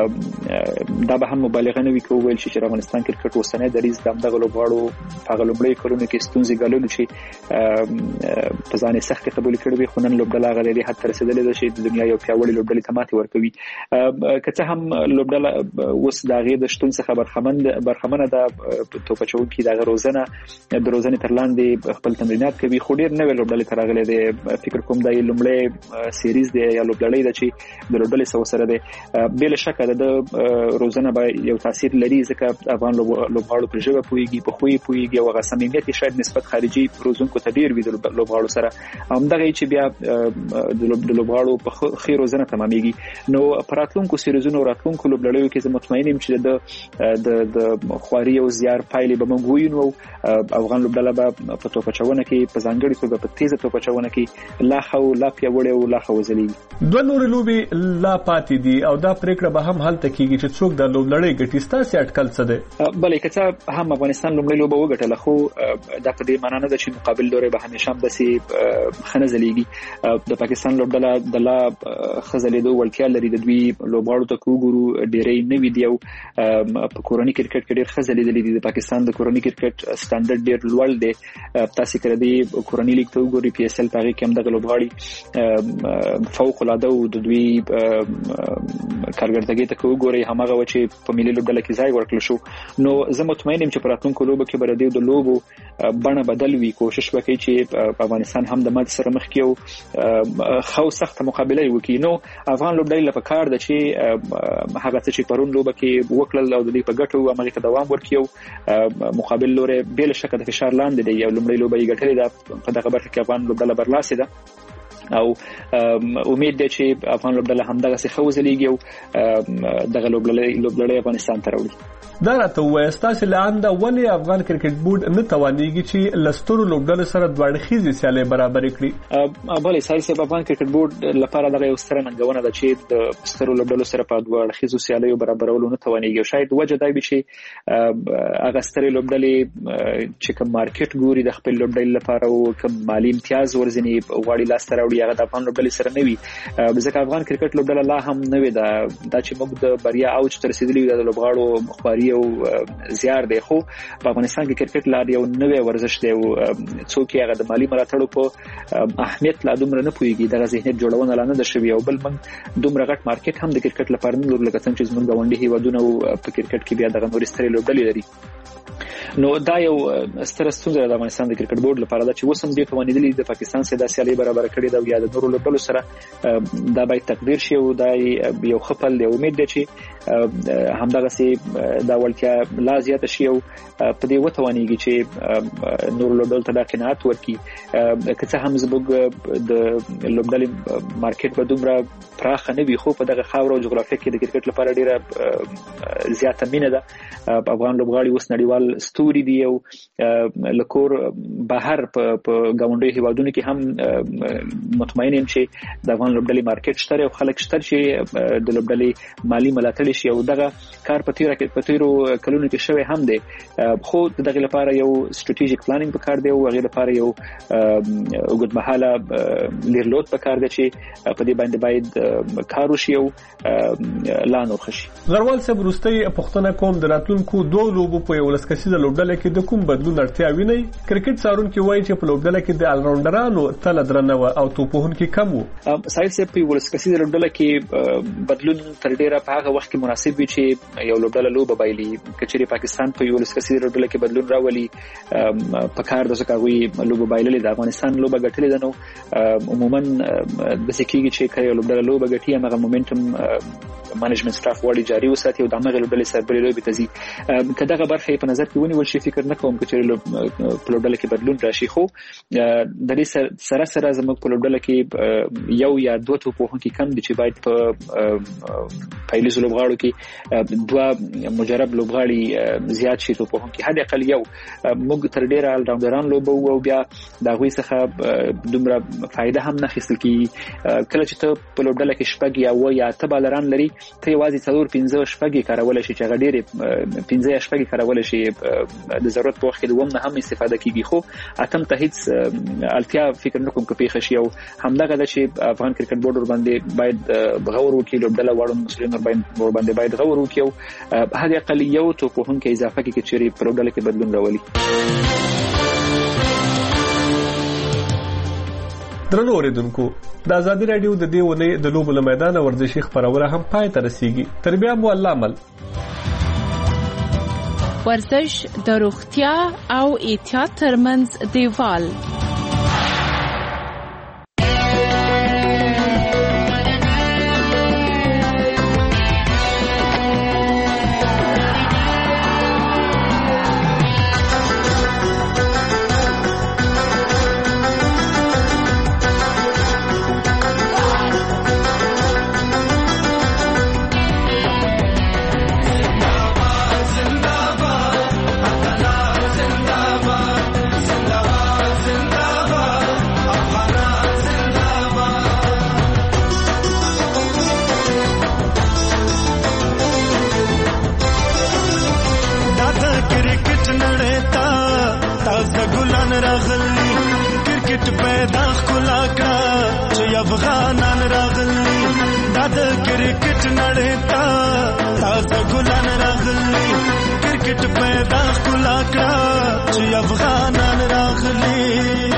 دا به هم مبالغه نه وي کوو ویل چې افغانستان کرکټ اوسنۍ دریځ د همدغه لوبغاړو په هغه کلونو کې ستونزې ګاللو چې په ځان سخت قبول کړي وي خو نن لوبډله هغه د حد ته رسېدلې ده چې د دنیا یو پیاوړې لوبډلې ته ماتې ورکوي. که څه هم لوبډله اوس د هغې د شتون څخه برخمنه ده توپچوونکي د هغه روزنه د روزنې تر لاندې خپل تمرینات کوي خو ډېر نوې لوبډلې ته راغلی دی. فکر کوم دا یې لومړی سیریز دی یا لوبډلې ده چې د لوبډلې سره دی. بې له شکه د روزنه به یو تاثیر لري ځکه افغان لوبغاړو په ژبه پوهیږي په خوې پوهیږي او هغه صمیمیت شاید نسبت خارجي روزونکو ته ډیر وي د لوبغاړو سره همدغه چې بیا د لوبغاړو په خیر روزنه تمامېږي نو پراتلونکو سیریزونو راتلونکو لوبلړیو کې زه مطمئن یم چې د خواري او زیار پایلې به موږ وینو افغان لوبډله به په توپچونه کې په ځانګړي توګه په تیزه توپچونه کې لا پیاوړی او لا خوځلي دوه نور لوبي لا پاتې دي او دا پریکړه به هم حل تکیږي چې څوک د لوبلړۍ ګټي ستاسو اټکل څه دی بلې کته هم افغانستان لومړی لوبه وګټله خو دا په دې معنی نه ده چې مقابل لوري به همیشه هم داسې خنځلېږي د پاکستان لوبډله د لا خزلېدو وړتیا لري د دوی لوبغاړو ته وګورو ډېرې نوې دی او په کورنۍ کرکټ کې ډېر خزلېدلې دي د پاکستان د کورنۍ کرکټ سټانډرډ ډېر لوړ دی تاسو کړه دی کورنۍ لیګ ته وګورئ پی اس ال پاغي کې هم د لوبغاړي فوق العاده او د دوی کارګردګي ته وګورئ همغه چې په ملي لوبډله کې ځای ورکړل شو نو زه مطمئن یم چې په راتلونکو لوبو کې به د لوبو بڼه بدل وي کوشش وکړي چې افغانستان هم د مات سره مخ کې او خو سخت مقابله وکړي نو افغان لوبډله په کار ده چې هغه چې پرون لوبه کې وکړل او د دې په ګټو هغه ته دوام ورکړي مقابل لوري بل شکه د فشار لاندې دی یو لومړی لوبه یې ګټلې ده په دغه برخه کې افغان لوبډله برلاسه ده او امید ده چې افغان لوبډله هم دغه څه خوځلېږي او دغه لوبډله افغانستان ته راوړي دا راته وایي تاسو لاندې ولې افغان کرکټ بورډ نه توانېږي چې لسترو لوبډله سره دوه خيزي سیالي برابر کړي بلې سایسه افغان کرکټ بورډ لپاره دغه یو ستره ننګونه ده چې د سترو لوبډلو سره په دوه خيزو سیالي برابرولو نه توانېږي شاید وجه دا وي چې هغه سترې لوبډلې چې کوم مارکیټ ګوري د خپل لوبډلې لپاره او کوم مالی امتیاز ورزني غواړي لاس ته راوړي هغه د افغان لوبډلې سره نه وي ځکه افغان کرکټ لوبډله لا هم نه وي دا چې موږ د بریا اوج ته رسیدلی د لوبغاړو خواري او زیار دی خو په افغانستان کې کرکټ لا یو نوې ورزش دی او څوک هغه د مالی ملاتړ په اهمیت لا دومره نه پوهیږي د ذهنیت جوړونه لا نه ده شوی او بل موږ دومره غټ مارکیټ هم د کرکټ لپاره نه لرو لکه څنګه چې زموږ غونډې هیوادونه په کرکټ کې بیا دغه نور ستري لوبډلې لري نو دا یو ستر ستونزه د افغانستان د کرکټ بورډ لپاره دا چې وسم دې توانیدلی د پاکستان سره د سیالي برابر کړي دا یا د نورو لوبډلو سره دا باید تقدیر شي او دا یو خپل دی امید دی چې همدغه سي دا ولکه لا زیات شي او په دې وتوانیږي چې نورو لوبډلو ته د قناعت ورکړي که څه هم زبوږ د لوبډلې مارکیټ په دومره پراخ نه وي خو په دغه خاور او جغرافیه کې د کرکټ لپاره ډیره زیاته مینه ده افغان لوبغاړي اوس نړیوال ستوري دی او لکور بهر په گاونډي هیوادونو کې هم مطمئن یم چې د افغان لوبډلې مارکیټ شته او خلک شته چې د لوبډلې مالی ملاتړ شي او دغه کار په تیرو کلونو کې شوی هم دی خو دغه لپاره یو ستراتیژیک پلانینګ پکار دی او هغه لپاره یو اوږدمهاله لیرلود پکار دی چې په دې باندې باید کار وشي او لانو خشي غروال صاحب وروستي پښتنه کوم د راتلونکو دوه لوبو په یو لسکسیزه لوبډله کې د کوم بدلون اړتیا ویني کرکټ څارونکو وایي چې په لوبډله کې د الراوندرانو تل درنه او توپوهونکو کم وو صحیح سه په یو لسکسیزه لوبډله کې بدلون تر ډیره په هغه وخت کې مناسب وي چې یو لوبډله لوبه بایلي کچېری پاکستان په یو لسکسیزه لوبډله کې بدلون راولي په کار د ځکاوي لوبه بایللې د افغانستان لوبه ګټلې ده نو عموما د سکیږي چې کړي لوبډله لوبه ګټي هغه مومنټم مانجمنت سټاف وړي جاري وساتي او د هغه لوبډلې سربېره لوبي تزي کداغه برخه په نظر کې ونیول شي فکر نه کوم چې لوبډله کې بدلون راشي خو د دې سره زموږ په لوبډله کې یو یا دوه توپوهونکي کم دي چې باید په پایلیز لوبغاړو کې دوه مجرب لوبغاړي زیات شي توپوهونکي هدا اقل یو موږ تر ډیره الراوندران لوبو او بیا دا غوي څخه دومره فائدہ هم نه خېستل کی کله چې ته په لوبډله کې شپږ یا و یا ته بالران لري ته یوازې څلور 15 شپږ کارول شي چې غډيره 15 شپږ کارول شي د ضرورت په وخت کې دومره هم استفاده کیږي خو اتم ته هیڅ التیا فکر نه کوم کپی خشي او همدغه د چې افغان کرکټ بورډ ور باندې باید غور وکړي لوبډله وړو مسلمان ور باندې باید غور وکړي او هغه اقل یو توپوهونکي اضافه کې چې په لوبډله کې بدلون راولي درنو اوریدونکو د ازادي رادیو د دې ونې د لوبو میدان ورزشي خبرونه هم پای ته رسیږي تر بیا مو الله عمل ورزش د روغتیا او احتیاط ترمنځ دیوال کرکټ پیدا خلا کړه چې افغانان راغلي دا د کرکټ نړۍ ته تازه ګلان راغلي کرکټ پیدا خلا کړه چې افغانان راغلي